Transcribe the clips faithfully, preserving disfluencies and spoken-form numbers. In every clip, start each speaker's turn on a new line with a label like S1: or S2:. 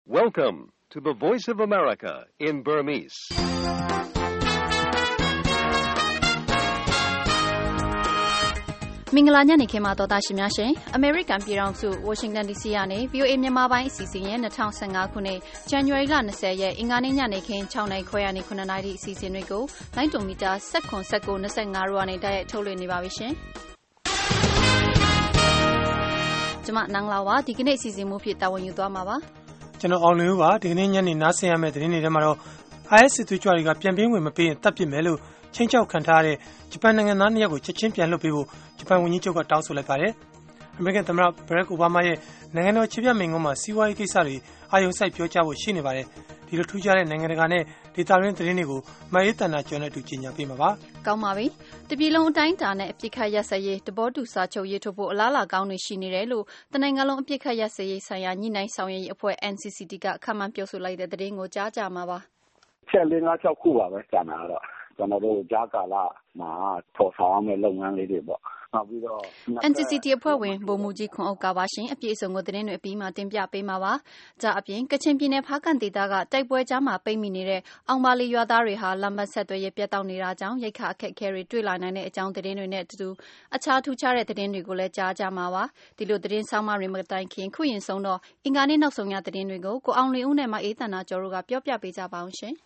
S1: Welcome to the Voice of America in Burmese.
S2: ။မင်္ဂလာညနေခင်းပါတော်သားရှင်များရှင်။ American ပြည်ထောင်စု Washington ဒီ စီ ကနေ ဗီ အို အေ မြန်မာပိုင်းအစီအစဉ်ရဲ့၂၀၁၅ခုနှစ် January လ၂၀ရက်အင်္ဂါနေ့ညနေခင်း၆နာရီခွဲကနေ၇နာရီအစီအစဉ်တွေကိုလိုင်းတုံမီတာ၁၇ ၁၉ ၂၅တို့ကနေတိုက်ရိုက်ထုတ်လွှင့်နေပါပြီရှင်။ကျွန်မနန်းလာဝါဒီကနေ့အစီအစဉ်မှုဖြစ်တာဝန်ယူသွားမှာပါ
S3: ။ကျွန်တော်အောင်လင်းဦးပါဒီကနေ့ညနေနားဆင်ရမယ့်သတင်းတွေထဲမှာတော့ I S စစ်သွေးကြွတွေကပြန်ပေးဝင်မပေးရင်တပ်ပစ်မယ်လို့ချင်းချောက်ခံထားတဲ့ဂျပန်နိုင်ငံသားနှစ်ယောက်ကိုချက်ချင်းပြန်လွှတ်ပေးဖို့ဂျပန်ဝန်ကြီးချုပ်ကတောင်းဆိုလိုက်ပါတယ်။ အမေရိကန်သမ္မတဘရက်အိုဘားမားရဲ့နိုင်ငံတော်ခြေပြမိန့်ခွန်းမှာစီးပွားရေးကိစ္စတွေအာရုံစိုက်ပြောကြားဖို့ရှိနေပါတယ်။ဒီလိုထူးခြားတဲ့နိုင်ငံတကာနဲ့ဒေသတွင်းသတင်းတွေကိုမအေးတန်တာကျော်နဲ့အတူကြီးညာပေးမှာပါ
S2: ။ကောင်းပါပြီ။တပြည်လုံးအတိုင်းအတာနဲ့အပြစ်ခတ်ရက်စက်ရေးတဘောတူစာချုပ်ရေးထုတ်ဖို့အလားအလာကောင်းတွေရှိနေတယ်လို့တနိုင်ငံလုံးအပြစ်ခတ်ရက်စက်ရေးဆိုင်ရာညှိနှိုင်းဆောင်ရွက်ရေးအဖွဲ့ N C C T ကခန့်မှန်းပြောဆိုလိုက်တဲ့သတင်းကိုကြားကြမှာပါ
S4: ။ချက်လေးငါး၆ခုပါပဲကျန်တာတော့ကျွန်တော်တို့ကြားကာလမှာထော်ဆောင်ရမယ့်လုပ်ငန်းလေးတွေပေါ့နောက်ပြီးတော့
S2: N C C T အဖွဲ့ဝင်ဗိုလ်မှူးကြီးခွန်အုပ်ကပါရှင်အပြည့်အစုံကိုသတင်းတွေအပြီးမှာတင်ပြပေးမှာပါ။ဒါအပြင်ကချင်ပြည်နယ်ဖားကန့်ဒေသကတိုက်ပွဲကြားမှာပိတ်မိနေတဲ့အောင်ပါလီရွာသားတွေဟာလမ်းမဆက်သွယ်ရေးပြတ်တောက်နေတာကြောင့်ရိတ်ခအခက်အခဲတွေတွေ့လာနိုင်တဲ့အကြောင်းသတင်းတွေနဲ့အတူအခြားထူးခြားတဲ့သတင်းတွေကိုလည်းကြားကြမှာပါ။ဒီလိုသတင်းဆောင်မတွေမတိုင်ခင်ခုရင်ဆုံးတော့အင်္ဂါနေ့နောက်ဆုံးရသတင်းတွေကိုကိုအောင်လင်းဦးနဲ့မအေးတန်နာကျော်တို့ကပြောပြပေးကြပါအောင်ရှင်။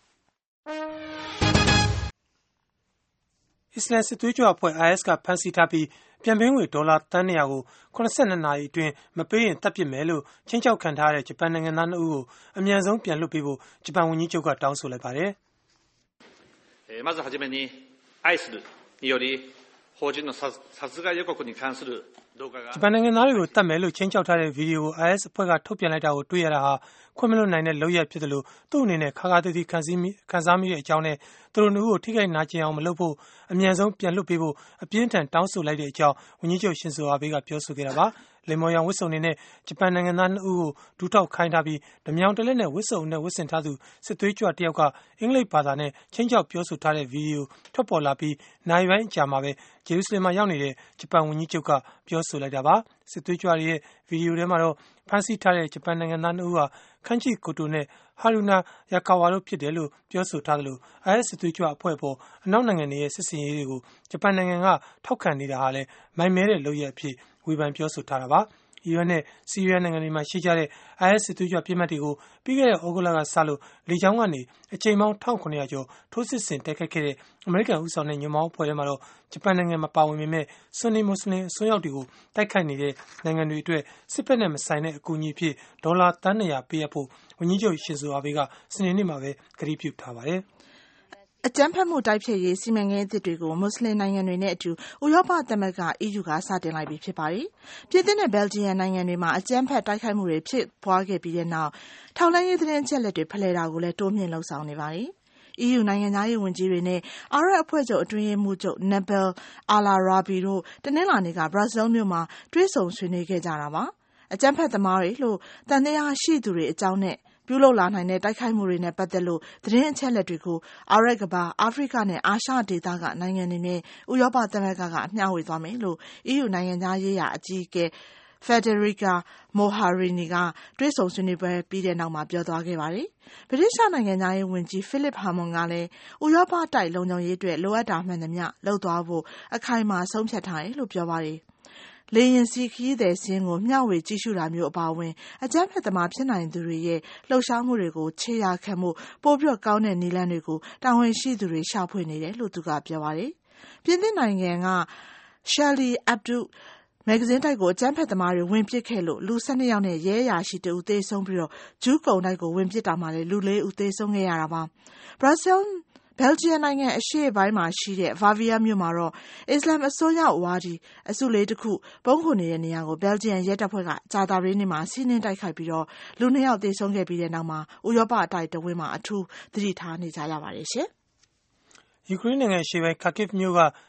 S3: အစ္စလမ်စစ်သွေးကြွအဖွဲ့ I S ကဖမ်းဆီးထားပြီးပြန်ပေးငွေဒေါ်လာတန်း၂၀၀ကို၇၂နာရီအတွင်းမပေးရင်တပ်ပစ်မယ်လို့ချင်းချောက်ခံထားတဲ့ဂျပန်နိုင်ငံသားနှစ်ဦးကိုအမြန်ဆုံးပြန်လွှတ်ပေးဖို့ဂျပန်ဝန်ကြီးချုပ်ကတောင်းဆိုလိုက်ပါတယ်
S5: えー、まずはじめにアイスルにより法人の殺害予告に関する動画が
S3: ဂျပန်နိုင်ငံသားတွေကိုတတ်မယ်လို့ချင်းချောက်ထားတဲ့ဗီဒီယိုကို I S အဖွဲ့ကထုတ်ပြန်လိုက်တာကိုတွေ့ရတာဟာခွင့်မလွှတ်နိုင်တဲ့လုပ်ရဖြစ်တယ်လို့သူ့အနေနဲ့ခါခါသီးသီးခံစည်းမိခံစားမိတဲ့အကြောင်းနဲ့သူတို့မျိုးကိုထိခိုက်နာကျင်အောင်မလုပ်ဖို့အမြန်ဆုံးပြန်လွှတ်ပေးဖို့အပြင်းထန်တောင်းဆိုလိုက်တဲ့အကြောင်းဝန်ကြီးချုပ်ရှင်ဇိုအာဘေးကပြောဆိုခဲ့တာပါလေမော်ရောင်ဝစ်စုံနေနဲ့ဂျပန်နိုင်ငံသားနှစ်ဦးကိုဒူးထောက်ခိုင်းထားပြီးဓမြောင်တလက်နဲ့ဝစ်စုံနဲ့ဝစ်စင်ထားသူစစ်သွေးကြွတယောက်ကအင်္ဂလိပ်ဘာသာနဲ့ချင်းချောက်ပြောဆိုထားတဲ့ဗီဒီယိုထွက်ပေါ်လာပြီးနိုင်ပိုင်းအကြာမှာပဲဂျေရုဆလင်မှာရောက်နေတဲ့ဂျပန်ဝန်ကြီးချုပ်ကပြောဆိုလိုက်တာပါစစ်သွေးကြွတွေရဲ့ဗီဒီယိုထဲမှာတော့ဖမ်းဆီးထားတဲ့ဂျပန်နိုင်ငံသားနှစ်ဦးဟာခန်းချီကိုတိုနဲ့ဟာရူနာယာကာဝါတို့ဖြစ်တယ်လို့ပြောဆိုထားတယ်လို့ I S စစ်သွေးကြွအဖွဲ့ပေါ်အနောက်နိုင်ငံတွေရဲ့စစ်စင်ရေးတွေကိုဂျပန်နိုင်ငံကထောက်ခံနေတာဟာလည်းမိုင်မဲတဲ့လုပ်ရအဖြစ်ဝေဖန်ပြောဆိုထားတာပါအီရတ်နဲ့ဆီးရီးယားနိုင်ငံတွေမှာရှိကြတဲ့ I S စစ်သွေးကြွပြစ်မှတ်တွေကိုပြီးခဲ့တဲ့ဩဂုတ်လကစလို့လေကြောင်းကနေအချိန်ပေါင်း၁၇၀၀ကျော်ထိုးစစ်ဆင်တိုက်ခိုက်ခဲ့တဲ့အမေရိကန်ဦးဆောင်တဲ့ညွန့်ပေါင်းအဖွဲ့ထဲမှာတော့ဂျပန်နိုင်ငံမှာပါဝင်ပေမဲ့ဆွန်နီမွတ်စလင်အစွန်းရောက်တွေကိုတိုက်ခိုက်နေတဲ့နိုင်ငံတွေအတွက်စစ်ဖက်နဲ့မဆိုင်တဲ့အကူအညီအဖြစ်ဒေါ်လာတန်း၂၀၀ပေးအပ်ဖို့ဝန်ကြီးချုပ်ရှင်ဇိုအာဘေးကစနေနေ့မှာပဲကတိပြုထားပါတယ်
S6: အကြမ်းဖက်မှုတိုက်ဖျက်ရေးစီမံကိန်းအသစ်တွေကိုမွတ်စလင်နိုင်ငံတွေနဲ့အတူဥရောပသမဂ္ဂ E U ကစတင်လိုက်ပြီဖြစ်ပါတယ်။ပြည်သစ်နဲ့ဘယ်လ်ဂျီယံနိုင်ငံတွေမှာအကြမ်းဖက်တိုက်ခိုက်မှုတွေဖြစ်ပွားခဲ့ပြီးတဲ့နောက်ထောက်လှမ်းရေးသတင်းအချက်အလက်တွေဖလှယ်တာကိုလည်းတိုးမြှင့်လှုံ့ဆော်နေပါတယ်။ E U နိုင်ငံသားရေးဝန်ကြီးတွေနဲ့အာရပ်အဖွဲ့ချုပ်အတွင်းရေးမှူးချုပ် Nabil al-Arabi တို့တနင်္လာနေ့ကဘရပ်ဆဲလ်မြို့မှာတွေ့ဆုံဆွေးနွေးခဲ့ကြတာပါ။အကြမ်းဖက်သမားတွေလို့သံသယရှိသူတွေအကြောင်းနဲ့ပြုလုပ်လာနိုင်တဲ့တိုက်ခိုက်မှုတွေနဲ့ပတ်သက်လို့သတင်းအချက်အလက်တွေကိုအာရပ်ကမ္ဘာအာဖရိကနဲ့အာရှဒေသကနိုင်ငံတွေနဲ့ဥရောပသမဂ္ဂကမျှဝေသွားမယ်လို့ E U နိုင်ငံသားရေးရာအကြီးအကဲ Federica Mogherini ကတွေ့ဆုံဆွေးနွေးပွဲပြီးတဲ့နောက်မှာပြောသွားခဲ့ပါတယ်။ဗြိတိသျှနိုင်ငံသားရေးဝန်ကြီး Philip Hammond ကလည်းဥရောပတိုက်လုံခြုံရေးအတွက်လိုအပ်တာမှန်သမျှလုပ်သွားဖို့အခိုင်အမာဆုံးဖြတ်ထားတယ်လို့ပြောပါတယ်။လေယာဉ်စီးခရီးသည်စင်းကိုမျှဝေကြည့်ရှုတာမျိုးအပါအဝင်အကြမ်းဖက်သမားဖြစ်နိုင်သူတွေရဲ့လှုပ်ရှားမှုတွေကိုခြေရာခံမှုပိုပြီးကောင်းတဲ့နည်းလမ်းတွေကိုတာဝန်ရှိသူတွေရှာဖွေနေတယ်လို့သူကပြောပါတယ်။ပြင်သစ်နိုင်ငံက Charlie Hebdo မဂ္ဂဇင်းတိုက်ကိုအကြမ်းဖက်သမားတွေဝင်ပစ်ခဲ့လို့လူ၁၂ယောက်နဲ့ရဲအရာရှိတဦးသေဆုံးပြီးတော့ဂျူးကုန်တိုက်ကိုဝင်ပစ်တာမှာလည်းလူ၄ဦးသေဆုံးခဲ့ရတာပါ။ဘရပ်ဆဲလ်ဘယ်လ်ဂျီယံနိုင်ငံအရှေ့ပိုင်းမှာရှိတဲ့ Vavia မြို့မှာတော့အစ္စလာမ်အစွန်းရောက်ဝါဒီအစုလေးတစ်ခုပုန်းခိုနေတဲ့နေရာကိုဘယ်လ်ဂျီယံရဲတပ်ဖွဲ့ကကြာသပတေးနေ့မှာစီးနင်းတိုက်ခိုက်ပြီးတော့လူနှစ်ယောက်သေဆုံးခဲ့ပြီးတဲ့နောက်မှာဥရောပအတိုက်တဝင်းမှာအထူးသတိထားနေကြရပါတယ်ရှင်
S3: ။ယူကရိန်းနိုင်ငံအရှေ့ပိုင်း Kharkiv မြို့က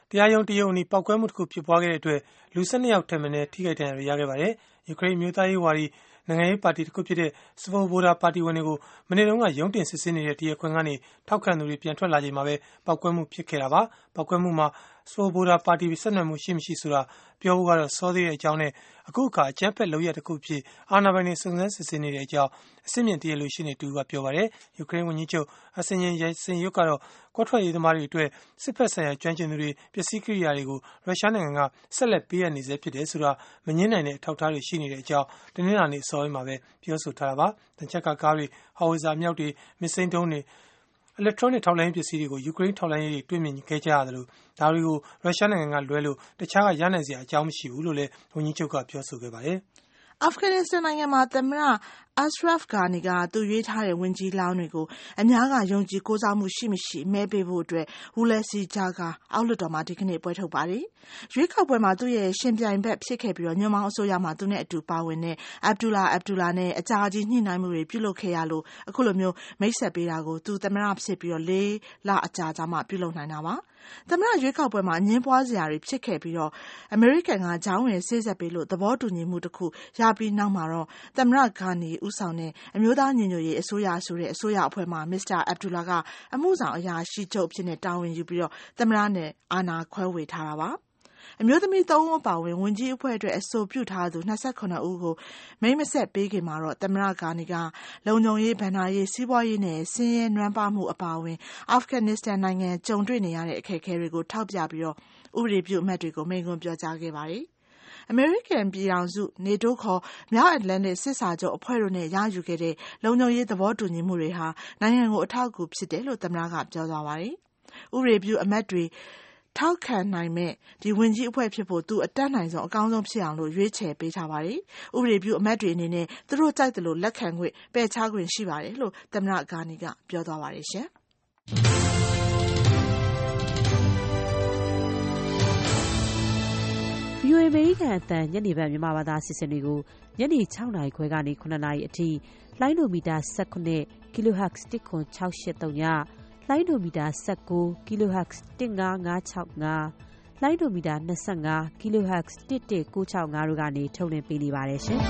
S3: တရားရုံးတရုံအနီးပောက်ကွဲမှုတစ်ခုဖြစ်ပွားခဲ့တဲ့အတွက်လူ၁၂ယောက်ထက်မနည်းထိခိုက်ဒဏ်ရာတွေရခဲ့ပါတယ်။ယူကရိန်းမျိုးသားရေးဝါဒီနိုင်ငံရေးပါတီတစ်ခုဖြစ်တဲ့ Svoboda ပါတီဝင်တွေကိုမနေ့တုန်းကရုံးတင်စစ်ဆေးနေတဲ့တရားခွင်ကနေထောက်ခံသူတွေပြန်ထွက်လာချိန်မှာပဲပောက်ကွဲမှုဖြစ်ခဲ့တာပါ။ပောက်ကွဲမှုမှာ Svoboda ပါတီဆက်နွယ်မှုရှိမရှိဆိုတာပြောဖို့ကတော့စောသေးတဲ့အကြောင်းနဲ့အခုအခါအကြမ်းဖက်လုပ်ရတစ်ခုဖြစ်အာဏာပိုင်တွေစုံစမ်းစစ်ဆေးနေတဲ့အကြောင်းအစစ်မြင့်တရားလိုရှိနေတူကပြောပါတယ်။ယူကရိန်းဝန်ကြီးချုပ်အစင်ရင်ရိုင်စင်ယုတ်ကတော့ကွက်ထွက်ရေးသမားတွေအတွက်စစ်ဖက်ဆိုင်ရာကျွမ်းကျင်သူတွေပစ္စည်းကိရိယာတွေကိုရုရှားနိုင်ငံကဆက်လက်ပေးအပ်နေစေဖြစ်တယ်ဆိုတာမငြင်းနိုင်တဲ့အထောက်အထားတွေရှိနေတဲ့အကြောင်းတနင်္လာနေ့အစောပိုင်းမှာပဲပြောဆိုထားတာပါ။တန်ချက်ကကားတွေဟော်ဝီဇာမြောက်တွေမစ်စိန်တုံးတွေelectronic ထောက်လှမ်းရေးပစ္စည်းတွေကိုယူကရိန်းထောက်လှမ်းရေးတွေတွေ့မြင်ခဲ့ကြရတယ်လို့ဒါတွေကိုရုရှားနိုင်ငံကလွဲလို့တခြားကရနိုင်စရာအကြောင်းမရှိဘူးလို့လည်းဝန်ကြီးချုပ်ကပြောဆိုခဲ့ပါတယ်
S6: ။အာဖဂန်နစ္စတန်နိုင်ငံမှာသမ္မတ Ashraf Ghani ကသူရွေးထားတဲ့ဝန်ကြီးလောင်းတွေကိုအများကယုံကြည်ကိုးစားမှုရှိမရှိမဲပေးဖို့အတွက်ဝူလက်စီဂျာကအောက်လွှတ်တော်မှာဒီကနေ့ပွဲထုတ်ပါတယ်။ရွေးကောက်ပွဲမှာသူ့ရဲ့ရှင်ပြိုင်ဘက်ဖြစ်ခဲ့ပြီးတော့ညွန့်ပေါင်းအစိုးရမှာသူနဲ့အတူပါဝင်တဲ့ Abdullah Abdullah နဲ့အကြာကြီးညှိနှိုင်းမှုတွေပြုလုပ်ခဲ့ရလို့အခုလိုမျိုးမိတ်ဆက်ပေးတာကိုသူသမ္မတဖြစ်ပြီးတော့လေးလအကြာကြာမှပြုလုပ်နိုင်တာပါ။သမ္မတရွေးကောက်ပွဲမှာအငင်းပွားစရာတွေဖြစ်ခဲ့ပြီးတော့အမေရိကန်ကဂျောင်းဝင်ဆေးဆက်ပေးလို့သဘောတူညီမှုတစ်ခုရပြီးနောက်မှာတော့သမ္မတဂါနီဦးဆောင်တဲ့အမျိုးသားညီညွတ်ရေးအစိုးရဆိုတဲ့အစိုးရအဖွဲ့မှာမစ္စတာအဗ်ဒူလာကအမှုဆောင်အရာရှိချုပ်ဖြစ်နေတာဝန်ယူပြီးတော့သမ္မတနဲ့အာဏာခွဲဝေထားတာပါအမျိုးသမီးသုံးဦးပါဝင်ဝန်ကြီးအဖွဲ့အတွက်အဆိုပြုထားသူ၂၇ဦးကိုမိတ်မဆက်ပေးခင်မှာတော့သမ္မတဂါနီကလုံခြုံရေးဗဏ္ဍာရေးစီးပွားရေးနဲ့ဆင်းရဲနွမ်းပါမှုအပါအဝင်အာဖဂန်နစ္စတန်နိုင်ငံကြုံတွေ့နေရတဲ့အခက်အခဲတွေကိုထောက်ပြပြီးတော့ဥပဒေပြုအမတ်တွေကိုမိန့်ခွန်းပြောကြားခဲ့ပါတယ်အမေရိကန်ပြည်ထောင်စုနေတိုးခေါ်မြောက်အတ္တလန္တိတ်စစ်စာချုပ်အဖွဲ့တို့နဲ့ရယူခဲ့တဲ့လုံခြုံရေးသဘောတူညီမှုတွေဟာနိုင်ငံကိုအထောက်အကူဖြစ်တယ်လို့သမ္မတကပြောသွားပါတယ်။ဥပဒေပြုအမတ်တွေထောက်ခံနိုင်မဲ့ဒီဝန်ကြီးအဖွဲ့ဖြစ်ဖို့သူအတတ်နိုင်ဆုံးအကောင်းဆုံးဖြစ်အောင်လို့ရွေးချယ်ပေးထားပါတယ်။ဥပဒေပြုအမတ်တွေအနေနဲ့သူတို့ကြိုက်တယ်လို့လက်ခံခွင့်ပယ်ချခွင့်ရှိပါတယ်လို့သမ္မတဂါနီကပြောသွားပါတယ်ရှင်။
S7: ဗွီအိုအေ အမေရိကန်အသံညနေပိုင်းမြန်မာဘာသာအစီအစဉ်တွေကိုညနေ၆နာရီခွဲကနေ၇နာရီအထိလိုင်းဒိုမီတာ၁၇ kHz တစ်ခွန်၆၈၃ညလိုင်းဒိုမီတာ၁၉ kHz တစ်၅၅၆၅လိုင်းဒိုမီတာ၂၅ kHz တစ်၁၉၆၅တို့ကနေထုတ်လွှင့်ပေးနေပါတယ်ရှင်။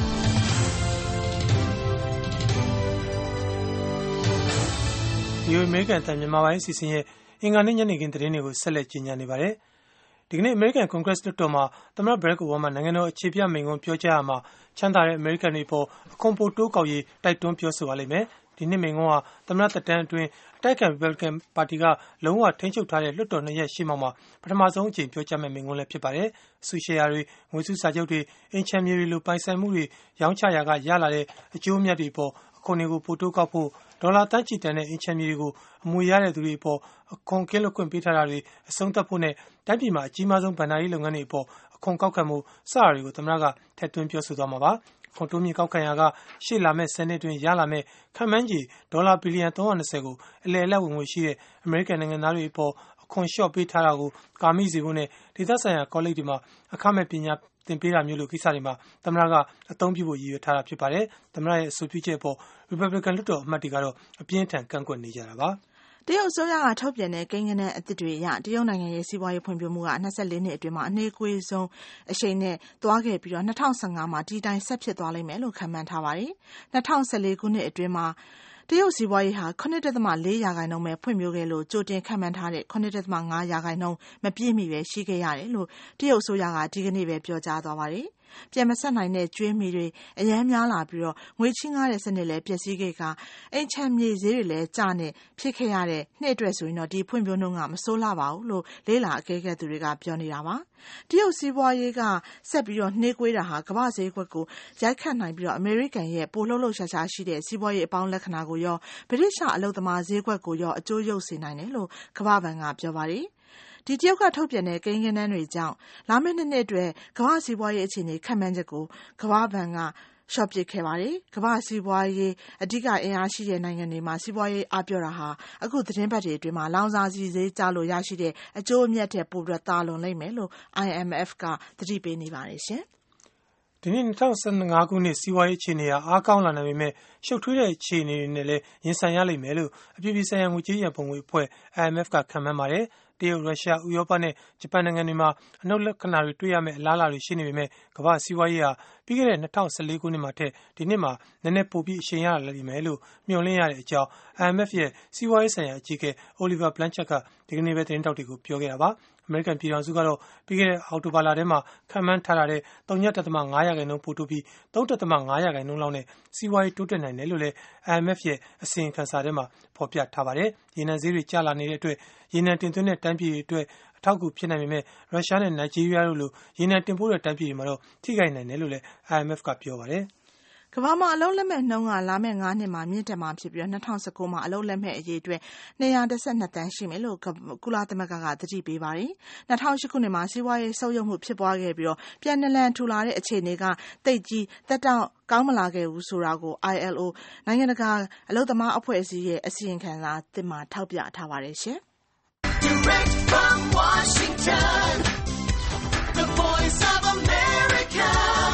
S3: ဒီအမေရိကန်အသံမြန်မာပိုင်းအစီအစဉ်ရဲ့အင်္ဂါနေ့ညနေခင်းသတင်းတွေကိုဆက်လက်ကြီးညာနေပါတယ်။ဒီကနေ့အမေရိကန်ကွန်ဂရက်လွှတ်တော်မှာသမ္မတဘရက်အိုဘားမားနိုင်ငံတော်အခြေပြမိန့်ခွန်းပြောကြားရမှာချမ်းသာတဲ့အမေရိကန်တွေပေါ်အခွန်ပိုတိုးကောက်ရေးတိုက်တွန်းပြောဆိုပါလိမ့်မယ်။ဒီနှစ်မိန့်ခွန်းဟာသမ္မတသက်တမ်းအတွင်းအတိုက်အခံ Republican ပါတီကလုံးဝထိန်းချုပ်ထားတဲ့လွှတ်တော်နှစ်ရပ်ရှေ့မှောက်မှာပထမဆုံးအကြိမ်ပြောကြားမယ့်မိန့်ခွန်းလည်းဖြစ်ပါတယ်။ဆူရှယ်ယာတွေငွေစုစာချုပ်တွေအင်ချမ်းမြေတွေလိုပိုင်ဆိုင်မှုတွေရောင်းချရာကရလာတဲ့အကျိုးအမြတ်တွေပေါ်အခွန်တွေကိုပိုတိုးကောက်ဖို့ဒေါ်လာတန်းချီတန်တဲ့အင်ချမ်းမြေတွေကိုအမွေရတဲ့သူတွေပေါ်အခွန်ကင်းလွတ်ခွင့်ပေးထားတာတွေအဆုံးသတ်ဖို့နဲ့တိုင်းပြည်မှာအကြီးမားဆုံးဗဏ္ဍာရေးလုပ်ငန်းတွေအပေါ်အခွန်ကောက်ခံမှုစတာတွေကိုသမ္မတကထည့်သွင်းပြောဆိုသွားမှာပါ။ခွန်တိုးမြင့်ကောက်ခံရာကရှေ့လာမဲ့ဆယ်နှစ်တွင်ရလာမဲ့ခန့်မှန်းခြေဒေါ်လာဘီလီယံ၃၂၀ကိုအလယ်အလတ်ဝင်ငွေရှိတဲ့အမေရိကန်နိုင်ငံသားတွေအပေါ်အခွန်လျှော့ပေးထားတာကိုကာမိစေဖို့နဲ့ဒေသဆိုင်ရာကောလိပ်တွေမှာအခမဲ့ပညာသင်ပေးတာမျိုးလိုကိစ္စတွေမှာသမ္မတကအသုံးပြုဖို့ရည်ရွယ်ထားတာဖြစ်ပါတယ်။သမ္မတရဲ့အဆိုပြုချက်အပေါ် Republican လွှတ်တော်အမတ်တွေကတော့အပြင်းထန်ကန့်ကွက်နေကြတာပါ
S6: ။တရုတ်အစိုးရကထုတ်ပြန်တဲ့ကိန်းဂဏန်းအသစ်တွေအရတရုတ်နိုင်ငံရဲ့စီးပွားရေးဖွံ့ဖြိုးမှုက၂၄နှစ်အတွင်းမှာအနှေးကွေးဆုံးအရှိန်နဲ့သွားခဲ့ပြီးတော့၂၀၁၅မှာဒီတိုင်းဆက်ဖြစ်သွားလိမ့်မယ်လို့ခန့်မှန်းထားပါတယ်။၂၀၁၄ခုနှစ်အတွင်းမှာတရုတ်စီးပွားရေးဟာ၇.၄ရာခိုင်နှုန်းပဲဖွံ့ဖြိုးခဲ့လို့ကြိုတင်ခန့်မှန်းထားတဲ့၇.၅ရာခိုင်နှုန်းမပြည့်မီပဲရှိခဲ့ရတယ်လို့တရုတ်အစိုးရကဒီကနေ့ပဲပြောကြားသွားပါတယ်။ပြန်မဆက်နိုင်တဲ့ကြွေးမြီတွေအများများလာပြီးတော့ငွေချင်းကားတဲ့စနစ်လည်းပျက်စီးခဲ့ကအိမ်ချမ်းမြေဈေးတွေလည်းကျနေဖြစ်ခဲ့ရတဲ့နှစ်အတွက်ဆိုရင်တော့ဒီဖွံ့ဖြိုးနှုန်းကမဆိုးလှပါဘူးလို့လေးလာအကဲခတ်သူတွေကပြောနေတာပါတရုတ်စီးပွားရေးကဆက်ပြီးတော့နှေးကွေးတာဟာကမ္ဘာဈေးကွက်ကိုရိုက်ခတ်နိုင်ပြီးတော့အမေရိကန်ရဲ့ပိုလှုပ်လှုပ်ရှားရှားရှိတဲ့စီးပွားရေးအပေါင်းလက္ခဏာကိုရောဗြိတိရှအလုပ်သမားဈေးကွက်ကိုရောအကျိုးရုပ်စေနိုင်တယ်လို့ကမ္ဘာ့ဘဏ်ကပြောပါတယ်ဒီတရုတ်ကထုတ်ပြန်တဲ့ကိန်းဂဏန်းတွေကြောင့်လာမယ့်နှစ်နှစ်အတွက်ကမ္ဘာစီးပွားရေးအခြေအနေခန့်မှန်းချက်ကိုကမ္ဘာ့ဘဏ်ကရှော့ပစ်ခဲ့ပါတယ်။ကမ္ဘာစီးပွားရေးအဓိကအင်အားရှိတဲ့နိုင်ငံတွေမှာစီးပွားရေးအားပြောတာဟာအခုသတင်းပတ်တွေအတွင်းမှာလောင်စာဆီဈေးကျလို့ရရှိတဲ့အကျိုးအမြတ်ထက်ပိုပြီးသာလွန်လိမ့်မယ်လို့ I M F ကသတိပေးနေပါတယ်ရှင်
S3: ။ဒီနေ့၂၀၁၅ခုနှစ်စီးပွားရေးအခြေအနေဟာအားကောင်းလာနိုင်ပေမဲ့ရှုပ်ထွေးတဲ့အခြေအနေတွေနဲ့လည်းရင်ဆိုင်ရလိမ့်မယ်လို့အပြည်ပြည်ဆိုင်ရာငွေကြေးရန်ပုံငွေအဖွဲ့ I M F ကခန့်မှန်းပါတယ်။တရုတ်ရုရှားဥရောပနဲ့ဂျပန်နိုင်ငံတွေမှာအနှုတ်လက္ခဏာတွေတွေ့ရမယ့်အလားအလာတွေရှိနေပေမဲ့ကမ္ဘာစီးပွားရေးဟာပြီးခဲ့တဲ့၂၀၁၄ခုနှစ်မှာထက်ဒီနှစ်မှာနည်းနည်းပိုပြီးအရှိန်ရလာလိမ့်မယ်လို့မျှော်လင့်ရတဲ့အကြောင်း I M F ရဲ့စီးပွားရေးဆိုင်ရာအကြီးအကဲ Oliver Blanchard ကဒီကနေ့ပဲသတင်းထောက်တွေကိုပြောခဲ့တာပါအမေရိကန်ပြည်ထောင်စုကတော့ပြီးခဲ့တဲ့အောက်တိုဘာလထဲမှာခံမှန်းထားတဲ့ ဝ.၅ ရာခိုင်နှုန်းပိုတိုးပြီး ၃.၅ ရာခိုင်နှုန်းလောက်နဲ့စီးပွားရေးတိုးတက်နိုင်တယ်လို့လည်း I M F ရဲ့အစီရင်ခံစာထဲမှာဖော်ပြထားပါတယ်။ရေနံဈေးတွေကျလာနေတဲ့အတွက်ရေနံတင်သွင်းတဲ့တိုင်းပြည်တွေအတွက်အထောက်အကူဖြစ်နိုင်ပေမဲ့ရုရှားနဲ့နိုင်ဂျီးရီးယားတို့လိုရေနံတင်ပို့တဲ့တိုင်းပြည်တွေမှာတော့ထိခိုက်နိုင်တယ်လို့လည်း I M F ကပြောပါတယ်။
S6: ကမ္ဘာမှာအလုပ်လက်မဲ့နှုန်းကလာမယ့်၅နှစ်မှာမြင့်တက်မှာဖြစ်ပြီး၂၀၁၉မှာအလုပ်လက်မဲ့အရေအတွက်၂၁၂သန်းရှိမယ်လို့ကုလသမဂ္ဂကသတိပေးပါတယ်။၂၀၀၈ခုနှစ်မှာစီးပွားရေးဆုတ်ယုတ်မှုဖြစ်ပွားခဲ့ပြီးတော့ပြန်နလန်ထူလာတဲ့အခြေအနေကသိပ်ကြီးသက်တောင့်ကောင်းမလာခဲ့ဘူးဆိုတာကို I L O နိုင်ငံတကာအလုပ်သမားအဖွဲ့အစည်းရဲ့အစီရင်ခံစာသစ်မှာထောက်ပြထားပါတယ်ရှင်။ Direct from Washington, the Voice of America,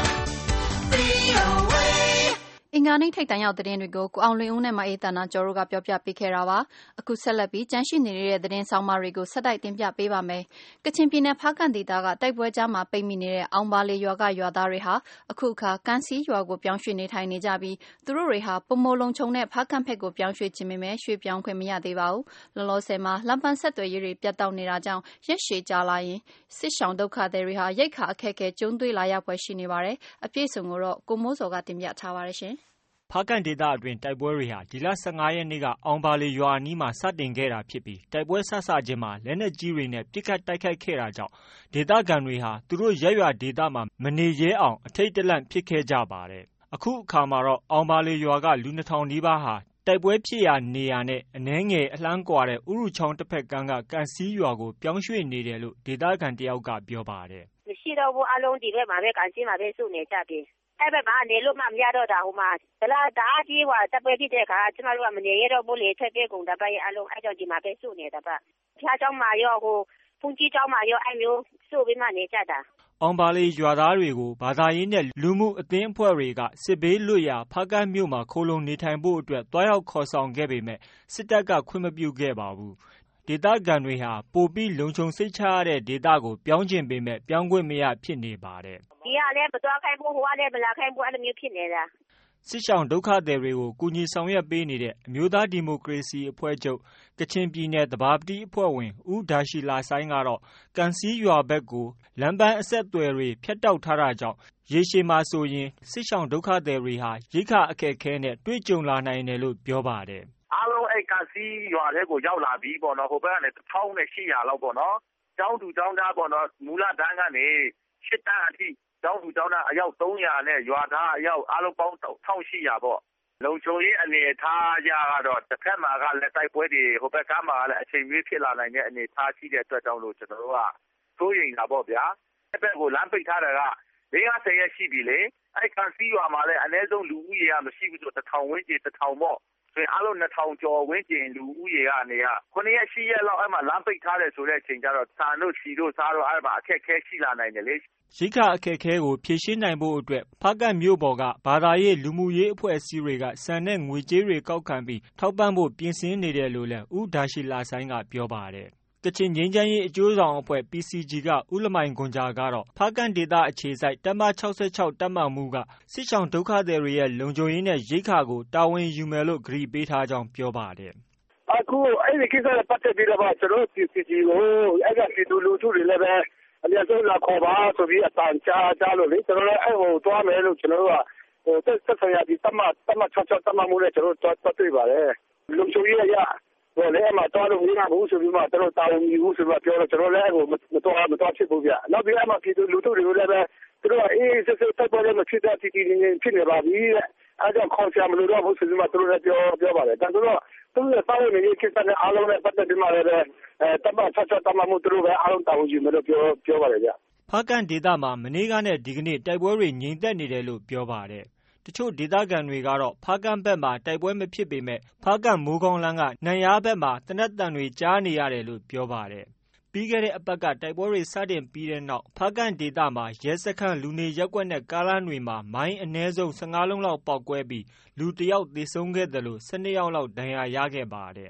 S6: V O A
S2: အင်္ဂါနေ့ထိပ်တန်းရောက်သတင်းတွေကိုကိုအောင်လွင်ဦးနဲ့မအေးသန္တာကျော်တို့ကပြောပြပေးခဲ့တာပါအခုဆက်လက်ပြီးကြန့်ရှိနေတဲ့သတင်းဆောင်မတွေကိုဆက်တိုက်တင်ပြပေးပါမယ်ကချင်ပြည်နယ်ဖားကန့်ဒေသကတိုက်ပွဲကြားမှာပိတ်မိနေတဲ့အောင်ပါလေရွာကရွာသားတွေဟာအခုအခါကန်းစီရွာကိုပြောင်းရွှေ့နေထိုင်နေကြပြီးသူတို့တွေဟာပုံမလုံးချုံနဲ့ဖားကန့်ဖက်ကိုပြောင်းရွှေ့ခြင်းပေမဲ့ရွှေ့ပြောင်းခွင့်မရသေးပါဘူးလောလောဆယ်မှာလမ်းပန်းဆက်သွယ်ရေးတွေပြတ်တောက်နေတာကြောင့်ရက်ရှည်ကြာလာရင်စစ်ရှောင်ဒုက္ခသည်တွေဟာရိတ်ခါအခက်အခဲကျုံးသွေးလာရောက်ဖွယ်ရှိနေပါတယ်အပြည့်စုံကိုတော့ကိုမိုးစောကတင်ပြထားပါတယ်ရှင်
S8: ဖားကန့်ဒေသအတွင်းတိုက်ပွဲတွေဟာဒီလ၁၅ရက်နေ့ကအောင်ပါလေရွာအနီးမှာစတင်ခဲ့တာဖြစ်ပြီးတိုက်ပွဲဆဆချင်းမှာလက်နက်ကြီးတွေနဲ့ပစ်ခတ်တိုက်ခိုက်ခဲ့တာကြောင့်ဒေသခံတွေဟာသူတို့ရပ်ရွာဒေသမှာမနေရဲအောင်အထိတ်တလန့်ဖြစ်ခဲ့ကြပါတယ်။အခုအခါမှာတော့အောင်ပါလေရွာကလူနှစ်ထောင်နီးပါးဟာတိုက်ပွဲဖြစ်ရာနေရာနဲ့အနည်းငယ်အလှမ်းကွာတဲ့ဥရုချောင်းတစ်ဖက်ကမ်းကကန်စီရွာကိုပြောင်းရွှေ့နေတယ်လို့ဒေသခံတယောက်ကပြောပါတယ်
S9: ။မရှိတော့ဘူးအလုံးဒီဘက်မှာပဲကန်စီမှာပဲစုနေကြပြီ။အဲ့ဘက်မှာနေလို့မှမရတော့တာဟိုမှာဒလာတအားကြီးကတပ်ပွဲဖြစ်တဲ့အခါကျမတို့ကမနေရတော့ဘူးလေထွက်ပြေးကုန်တပတ်ရဲ့အလုံးအဲ့ကြောင့်ဒီမှာပဲစုနေတာပါဖျားเจ้าမှာရောဟိုဖုန်ကြီးเจ้าမှာရောအဲ့မျိုးစုပြီးမှနေကြတာ
S8: အောင်ပါလေရွာသားတွေကိုဘာသာရေးနဲ့လူမှုအသင်းအဖွဲ့တွေကစစ်ဘေးလွတ်ရာဖားကန့်မြို့မှာခိုးလုံနေထိုင်ဖို့အတွက်တွားရောက်ခေါ်ဆောင်ခဲ့ပေမဲ့စစ်တပ်ကခွင့်မပြုခဲ့ပါဘူးဒေသခံတွေဟာပိုပြီးလုံခြုံစိတ်ချရတဲ့ဒေသကိုပြောင်းကျင်ပေမဲ့ပြောင်းခွင့်မရဖြစ်နေပါတယ်
S9: ဒီကလည်းမတော်ခိုင်းဘူးဟိုကလည်းမလာခိုင်းဘူးအဲ့လိုမျိုးဖြစ်နေတာ
S8: စစ်ရှောင်ဒုက္ခသည်တွေကိုကူညီဆောင်ရွက်ပေးနေတဲ့အမျိုးသားဒီမိုကရေစီအဖွဲ့ချုပ်ကချင်ပြည်နယ်သဘာပတိအဖွဲ့ဝင်ဦးဒါရှိလာဆိုင်ကတော့ကန်စီရွာဘက်ကိုလမ်းပန်းအဆက်အသွယ်တွေဖြတ်တောက်ထားတာကြောင့်ရေရှည်မှာဆိုရင်စစ်ရှောင်ဒုက္ခသည်တွေဟာရိက္ခအခက်အခဲနဲ့တွေ့ကြုံလာနိုင်တယ်လို့ပြောပါတယ်
S4: အားလုံးအဲ့ကန်စီရွာတွေကိုရောက်လာပြီးပေါ့နော်ဟိုဘက်ကနေတစ်ထောင်နဲ့ရှစ်ရာလောက်ပေါ့နော်ကျောင်းသူကျောင်းသားပေါ့နော်မူလတန်းကနေရှစ်တန်းအထိကျောင်းသူကျောင်းသားအယောက်သုံးရာနဲ့ရွာသားအယောက်အားလုံးပေါင်းတစ်ထောင်ရှစ်ရာပေါ့လုံခြုံရေးအနေထားကြကတော့တစ်ခါမှကလည်းတိုက်ပွဲတွေဟိုဘက်ကမှလည်းအချိန်ကြီးဖြစ်လာနိုင်တဲ့အနေထားရှိတဲ့အတွက်ကြောင့်လို့ကျွန်တော်တို့ကစိုးရိမ်တာပေါ့ဗျာအဲ့ဘက်ကိုလမ်းပိတ်ထားတာကလေးဆယ်ရက်ရှိပြီလေအဲ့ကန်စီရွာမှာလည်းအနည်းဆုံးလူဦးရေကမရှိဘူးဆိုတစ်ထောင်ဝန်းကျင်တစ်ထောင်ပေါ့ဆိုရင်အားလုံးနှစ်ထောင်ကျော်ဝန်းကျင်လူဦးရေကနေကခုနှစ်ရက်ရှိရက်လောက်အဲ့မှာလမ်းပိတ်ထားတယ်ဆိုတဲ့အချိန်ကျတော့ဆန်တို့စီတို့စားတို့အဲ့မှာအခက်ခဲရှိလာနိုင်တယ်လေ
S8: ရိက္ခအခက်အခဲကိုဖြေရှင်းနိုင်ဖို့အတွက်ဖားကန့်မြို့ပေါ်ကဘာသာရေးလူမှုရေးအဖွဲ့အစည်းတွေကဆန်နဲ့ငွေကြေးတွေကောက်ခံပြီးထောက်ပံ့ဖို့ပြင်ဆင်နေတယ်လို့လည်းဦးဒါရှိလာဆိုင်ကပြောပါတယ်ကချင်ငြိမ်းချမ်းရေးအကျိုးဆောင်အဖွဲ့ P C G ကဦးလမိုင်ခွန်ဂျာကတော့ဖားကန့်ဒေသအခြေစိုက်တပ်မ၆၆တပ်မမှုကစစ်ဆောင်ဒုက္ခသည်တွေရဲ့လုံခြုံရေးနဲ့ရိက္ခာကိုတာဝန်ယူမယ်လို့ဂရုပေးထားကြောင်းပြောပါတယ်
S4: အခုအဲ့ဒီကိစ္စနဲ့ပတ်သက်ပြီးတော့ကျွန်တော် P C G ကိုအဲ့ကပြည်သူလူထုတွေလည်းပဲအများဆုံးလာခေါ်ပါဆိုပြီးအတန်ကြားကြားလို့လေကျွန်တော်လည်းအဲ့ဟိုတွားမယ်လို့ကျွန်တော်တို့ကဟိုသက်သက်ဆိုင်ရာဒီတပ်မတပ်မ၆၆တပ်မမှုနဲ့ကျွန်တော်တို့တွားတွေ့ပါတယ်လုံခြုံရေးရဟိုလည်းအမှတော်လို့မရဘူးဆိုပြီးမှကျွန်တော်တာဝန်ယူဘူးဆိုပြီးပြောတော့ကျွန်တော်လည်းဟိုမတော်မတော်ဖြစ်ဘူးဗျနောက်ပြီးအမှပြည်သူလူထုတွေကိုလည်းပဲသူတို့အေးစစ်စစ်တပ်ပေါ်လည်းမဖြစ်တဲ့တည်တည်ငြိမ်ငြိမ်ဖြစ်နေပါပြီတဲ့အဲကြောင့်ခေါ်ချင်မလို့တော့ဘူးဆိုပြီးမှသူတို့လည်းပြောပြောပါတယ်ဒါဆိုတော့သူတို့ရဲ့စာရေးနေကိစ္စနဲ့အားလုံးနဲ့ပတ်သက်ပြီးမှလည်းအဲတပ်မ၆၆တပ်မမှုသူတို့ပဲအားလုံးတာဝန်ယူမယ်လို့ပြောပြောပါတယ်ဗျ
S8: ဖားကန့်ဒေသမှာမနေ့ကနဲ့ဒီကနေ့တိုက်ပွဲတွေငြိမ်သက်နေတယ်လို့ပြောပါတယ်တချို့ဒေသခံတွေကတော့ဖားကန့်ဘက်မှာတိုက်ပွဲမဖြစ်ပေမဲ့ဖားကန့်မိုးကောင်းလန်းကနန်ရားဘက်မှာတနက်တန်တွေကြားနေရတယ်လို့ပြောပါတယ်ပြီးခဲ့တဲ့အပတ်ကတိုက်ပွဲတွေစတင်ပြီးတဲ့နောက်ဖားကန့်ဒေသမှာရဲစခန်းလူနေရပ်ကွက်နဲ့ကားလမ်းတွေမှာမိုင်းအနည်းဆုံး၁၅လုံးလောက်ပေါက်ကွဲပြီးလူတယောက်သေဆုံးခဲ့တယ်လို့၁၂ယောက်လောက်ဒဏ်ရာရခဲ့ပါတယ်တ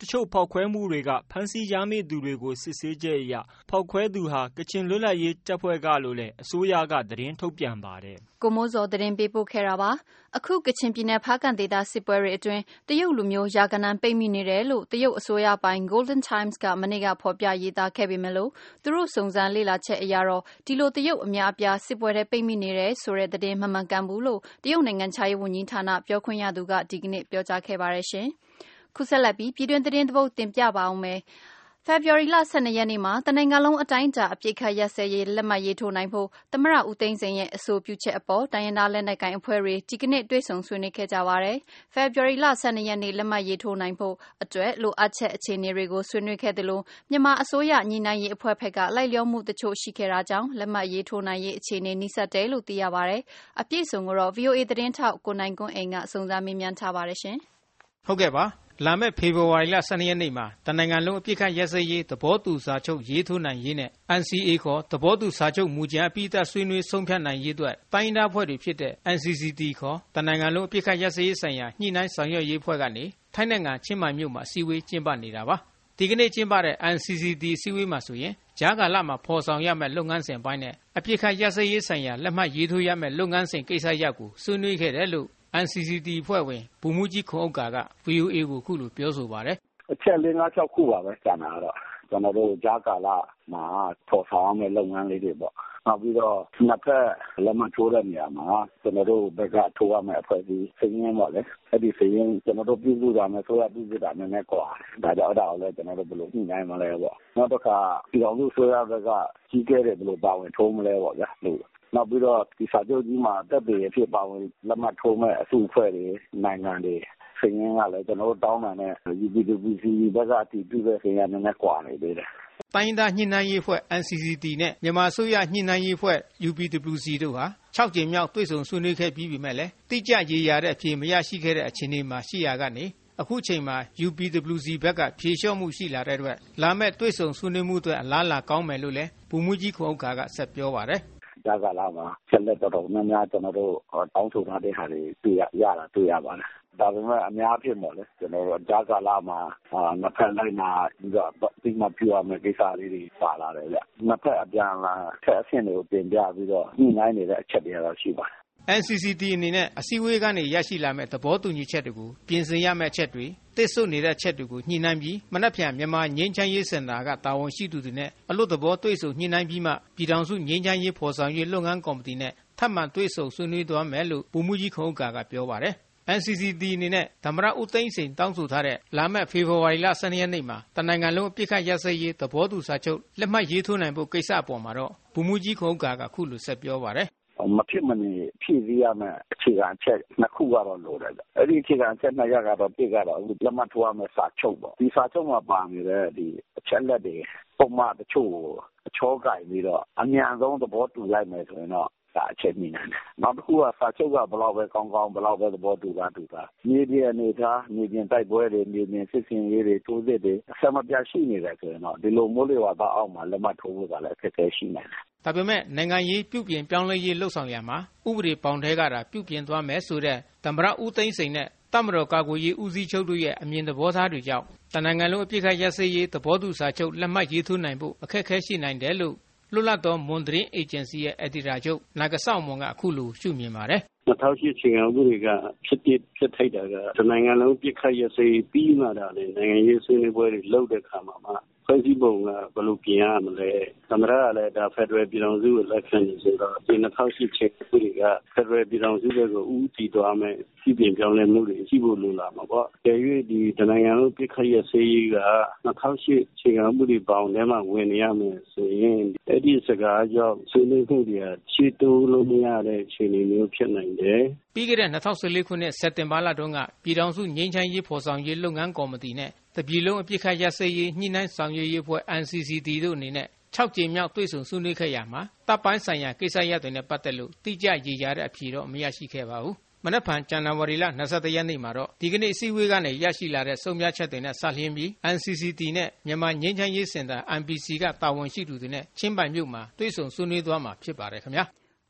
S8: တချို့ဖောက်ခွဲမှုတွေကဖမ်းဆီးရမိသူတွေကိုစစ်ဆေးချက်အရဖောက်ခွဲသူဟာကချင်လွတ်လပ်ရေးတပ်ဖွဲ့ကလို့လည်းအစိုးရကသတင်းထုတ်ပြန်ပါတယ်
S2: ကိုမိုးစောသတင်းပေးပို့ခဲ့တာပါအခုကချင်ပြည်နယ်ဖားကန့်ဒေသစစ်ပွဲတွေအတွင်းတရုတ်လူမျိုးရာဂဏန်းပိတ်မိနေတယ်လို့တရုတ်အစိုးရပိုင်း Golden Times ကမနေ့ကဖော်ပြရေးသားခဲ့ပေမဲ့လို့သူတို့စုံစမ်းလေ့လာချက်အရတော့ဒီလိုတရုတ်အများအပြားစစ်ပွဲတွေပိတ်မိနေတယ်ဆိုတဲ့သတင်းမမှန်ကန်ဘူးလို့တရုတ်နိုင်ငံခြားရေးဝန်ကြီးဌာနပြောခွင့်ရသူကဒီကနေ့ပြောကြားခဲ့ပါတယ်ရှင်ခုဆက်လက်ပြီးပြည်တွင်းသတင်းတစ်ပုဒ်တင်ပြပါအောင်မယ်ဖေဖော်ဝါရီလ၁၂ရက်နေ့မှာတနိုင်ငံလုံးအတိုင်းအတာအပြည့်ခတ်ရက်စဲရေးလက်မှတ်ရေးထိုးနိုင်ဖို့သမရဦးသိန်းစိန်ရဲ့အဆိုပြုချက်အပေါ်တိုင်းရင်းသားလက်နက်ကိုင်အဖွဲ့တွေဒီကနေ့တွေ့ဆုံဆွေးနွေးခဲ့ကြပါတယ်။ဖေဖော်ဝါရီလ၁၂ရက်နေ့လက်မှတ်ရေးထိုးနိုင်ဖို့အတွက်လိုအပ်ချက်အခြေအနေတွေကိုဆွေးနွေးခဲ့တယ်လို့မြန်မာအစိုးရညီနိုင်ရေးအဖွဲ့ဖက်ကလိုက်လျောမှုတချို့ရှိခဲ့တာကြောင့်လက်မှတ်ရေးထိုးနိုင်ရေးအခြေအနေနှိစက်တယ်လို့သိရပါတယ်။အပြည့်စုံကိုတော့ ဗွီအိုအေသတင်းထောက်ကိုနိုင်ကွန်းအိမ်ကစုံစမ်းမေးမြန်းထားပါတယ်ရှင်
S10: ။ဟုတ်ကဲ့ပါလာမယ့်ဖေဖော်ဝါရီလ၁၂ရက်နေ့မှာတနိုင်ငံလုံးအပြစ်ခတ်ရက်စဲရေးသဘောတူစာချုပ်ရေးထိုးနိုင်ရေးနဲ့ N C A ခေါ်သဘောတူစာချုပ်မူကြမ်းအပြီးသတ်ဆွေးနွေးဆုံးဖြတ်နိုင်ရေးအတွက်တိုင်းဒေသဖွဲ့တွေဖြစ်တဲ့ N C C T ခေါ်တနိုင်ငံလုံးအပြစ်ခတ်ရက်စဲရေးဆိုင်ရာညှိနှိုင်းဆောင်ရွက်ရေးဖွဲ့ကနေထိုင်းနိုင်ငံချင်းမိုင်မြို့မှာအစည်းအဝေးကျင်းပနေတာပါဒီကနေ့ကျင်းပတဲ့ N C C T အစည်းအဝေးမှာဆိုရင်ကြားကာလမှာဖော်ဆောင်ရမယ့်လုပ်ငန်းစဉ်ပိုင်းနဲ့အပြစ်ခတ်ရက်စဲရေးဆိုင်ရာလက်မှတ်ရေးထိုးရမယ့်လုပ်ငန်းစဉ်ကိစ္စရပ်ကိုဆွေးနွေးခဲ့တယ်လို့N C C T ဖွဲ့ဝင်ဗိုလ်မှူးကြီးခွန်ဥက္ကာက V O A ကိုခုလိုပြောဆိုပါတယ်
S11: အချက်လေးငါး၆ခုပါပဲကျန်တာတော့ကျွန်တော်တို့ကြားကာလမှာဖော်ဆောင်မယ့်လုပ်ငန်းလေးတွေပေါ့နောက်ပြီးတော့နှစ်ဖက်လက်မှတ်ထိုးတဲ့နေရာမှာကျွန်တော်တို့ဘက်ကထိုးရမယ့်အဖွဲ့အစည်းစိတ်ရင်းပေါ့လေအဲ့ဒီစိတ်ရင်းကျွန်တော်တို့ပြုစုတာနဲ့ဆိုရပြုစုတာနည်းနည်းကွာဒါကြောင့်အဲ့ဒါကိုလည်းကျွန်တော်တို့ဘယ်လိုညှိနှိုင်းမလဲပေါ့နောက်တစ်ခါပြည်တော်စုဆိုရဘက်ကကြီးကျယ်တဲ့ဘယ်လိုပါဝင်ထိုးမလဲပေါ့ဗျာလို့နောက်ပြီးတော့ဒီစာချုပ်ကြီးမှာတက်ပေဖြစ်ပါဝင်လက်မှတ်ထိုးမဲ့အစုအဖွဲ့တွေနိုင်ငံတွေစိတ်ရင်းကလည်းကျွန်တော်တို့တောင်းပန်တဲ့ U P W C ဘက်ကအတည်ပြုတဲ့စိတ်ရင်းနဲ့ကွာနေသေးတယ်
S10: တိုင်းဒေသညှိနှိုင်းရေးအဖွဲ့ N C C T နဲ့မြန်မာအစိုးရညှိနှိုင်းရေးအဖွဲ့ U P W C တို့ဟာ၆ကြိမ်မြောက်တွေ့ဆုံဆွေးနွေးခဲ့ပြီးပြီမဲ့လည်းတိကျရေရာတဲ့အဖြေမရရှိခဲ့တဲ့အခြေအနေမှာရှိရာကနေအခုချိန်မှာ U P W C ဘက်ကဖြေလျှော့မှုရှိလာတဲ့အတွက်လာမဲ့တွေ့ဆုံဆွေးနွေးမှုအတွက်အလားအလာကောင်းမယ်လို့လည်းဗိုလ်မှူးကြီးခွန်ဥက္ကာကဆက်ပြောပါတယ်
S11: ကြားကာလမှာဆက်လက်တော်တော်များများကျွန်တော်တို့တောင်းဆိုထားတဲ့ဟာတွေတွေ့ရရတာတွေ့ရပါတယ်ဒါပေမဲ့အများဖြစ်ပေါ့လေကျွန်တော်တို့ကြားကာလမှာနှစ်ဖက်လိုက်မှာပြီးတော့ဒီမှာပြရမယ့်ကိစ္စလေးတွေပါလာတယ်ဗျနှစ်ဖက်အပြန်လာထက်အဆင့်တွေကိုပြင်ပြပြီးတော့ညှိနှိုင်းနေတဲ့အချက်တွေတော့ရှိပါတယ်
S10: N C C T အနေနဲ့အစည်းအဝေးကနေရရှိလာမဲ့သဘောတူညီချက်တွေကိုပြင်ဆင်ရမယ့်အချက်တွေတစ်ဆွနေတဲ့ချက်တွေကိုညှိနှိုင်းပြီးမနက်ဖြန်မြန်မာငြိမ်းချမ်းရေးစင်တာကတာဝန်ရှိသူတွေနဲ့အလို့သဘောတွေ့ဆုံညှိနှိုင်းပြီးမှပြည်ထောင်စုငြိမ်းချမ်းရေးဖော်ဆောင်ရေးလုပ်ငန်းကော်မတီနဲ့ထပ်မံတွေ့ဆုံဆွေးနွေးသွားမယ်လို့ဗိုလ်မှူးကြီးခွန်ဥက္ကာကပြောပါတယ်N C C T အနေနဲ့သမရဦးသိန်းစိန်တောင်းဆိုထားတဲ့လာမယ့်ဖေဖော်ဝါရီလ၁၂ရက်နေ့မှာတနိုင်ငံလုံးအပြစ်ခတ်ရက်စဲရေးသဘောတူစာချုပ်လက်မှတ်ရေးထိုးနိုင်ဖို့ကိစ္စအပေါ်မှာတော့ဗိုလ်မှူးကြီးခွန်ဥက္ကာကခုလိုဆက်ပြောပါတယ်
S11: မဖြစ်မနေဖြည့်ဆည်းရမယ့်အခြေခံချက်နှစ်ခုကတော့လိုတယ်။အဲ့ဒီအခြေခံချက်နှစ်ရပ်ကတော့ပြည့်ကတော့လက်မှတ်ထိုးရမယ့်စာချုပ်ပေါ့။ဒီစာချုပ်မှာပါနေတဲ့ဒီအချက်လက်တွေပုံမှန်တချို့ကိုအချောကင်ပြီးတော့အမြန်ဆုံးသဘောတူလိုက်မယ်ဆိုရင်တော့ဒါအချက်မြင်နိုင်တယ်။နောက်တစ်ခုကစာချုပ်ကဘယ်လောက်ပဲကောင်းကောင်းဘယ်လောက်ပဲသဘောတူတာတူတာမြေပြင်အနေထားမြေပြင်တိုက်ပွဲတွေမြေပြင်စစ်စင်ရေးတွေတိုးစစ်တွေအဆက်မပြတ်ရှိနေတယ်ဆိုရင်တော့ဒီလိုမျိုးတွေပါတော့အောက်မှာလက်မှတ်ထိုးဖို့ကလည်းအခက်အခဲရှိနိုင်တယ်
S10: ဒါပေမဲ့နိုင်ငံရေးပြုပြင်ပြောင်းလဲရေးလှုပ်ဆောင်ရမှာဥပဒေပေါင်းထဲကတာပြုပြင်သွားမယ်ဆိုတဲ့သမ္မတဦးသိန်းစိန်နဲ့တပ်မတော်ကာကွယ်ရေးဦးစီးချုပ်တို့ရဲ့အမြင်သဘောထားတွေကြောင့်တနိုင်ငံလုံးအပြစ်ခတ်ရက်စဲရေးသဘောတူစာချုပ်လက်မှတ်ရေးထိုးနိုင်ဖို့အခက်အခဲရှိနိုင်တယ်လို့လွတ်လပ်သောမွန်သတင်းအေဂျင်စီရဲ့အယ်ဒီတာချုပ်နာဂဆောက်မွန်ကအခုလိုရှုမြင်ပါတယ်
S11: ၂၀၀၈ချိန်အောင်ဥပဒေကဖြစ်ဖြစ်ဖြစ်ထိုက်တာကတနိုင်ငံလုံးပြစ်ခတ်ရစေပြီးမှတာလေနိုင်ငံရေးဆွေးနွေးပွဲတွေလုပ်တဲ့အခါမှာမှဖွဲ့စည်းပုံကဘယ်လိုပြင်ရမလဲသမ္မတကလည်းဒါဖက်ဒရယ်ပြည်ထောင်စုကိုလက်ခံနေဆိုတော့ဒီ၂၀၀၈ချိန်ဥပဒေကဖက်ဒရယ်ပြည်ထောင်စုကိုဦးတည်သွားမယ်ပြည်ပြင်ပြောင်းလဲမှုတွေရှိဖို့လိုလာမှာပေါ့။ကြည့်ရဒီတနိုင်ငံလုံးပြစ်ခတ်ရစေက၂၀၀၈ချိန်အောင်ဥပဒေပေါင်းထဲမှာဝင်နေရမယ်ဆိုရင်အဲ့ဒီစကားကြောင့်ဆွေးနွေးမှုတွေကရှေ့တိုးလို့မရတဲ့အခြေအနေမျိုးဖြစ်နိုင်တယ်
S10: ပြီးခဲ့တဲ့၂၀၁၄ခုနှစ်စက်တင်ဘာလတုန်းကပြည်ထောင်စုငြိမ်းချမ်းရေးဖော်ဆောင်ရေးလုပ်ငန်းကော်မတီနဲ့တပြည်လုံးအပြစ်ခတ်ရပ်စဲရေးညှိနှိုင်းဆောင်ရွက်ရေးဖွဲ့ N C C T တို့အနေနဲ့၆ကြိမ်မြောက်တွေ့ဆုံဆွေးနွေးခဲ့ရမှာတပ်ပိုင်းဆိုင်ရာကိစ္စရပ်တွေနဲ့ပတ်သက်လို့တိကျရေရာတဲ့အဖြေတော့မရရှိခဲ့ပါဘူး။မနက်ဖြန်ဇန်နဝါရီလ၂၁ရက်နေ့မှာတော့ဒီကနေ့အစည်းအဝေးကနေရရှိလာတဲ့ဆုံးဖြတ်ချက်တွေနဲ့စလျင်းပြီး N C C T နဲ့မြန်မာငြိမ်းချမ်းရေးစင်တာ M P C ကတာဝန်ရှိသူတွေနဲ့ချင်းပိုင်မြို့မှာတွေ့ဆုံဆွေးနွေးသွားမှာဖြစ်ပါတယ်ခင်ဗျာ။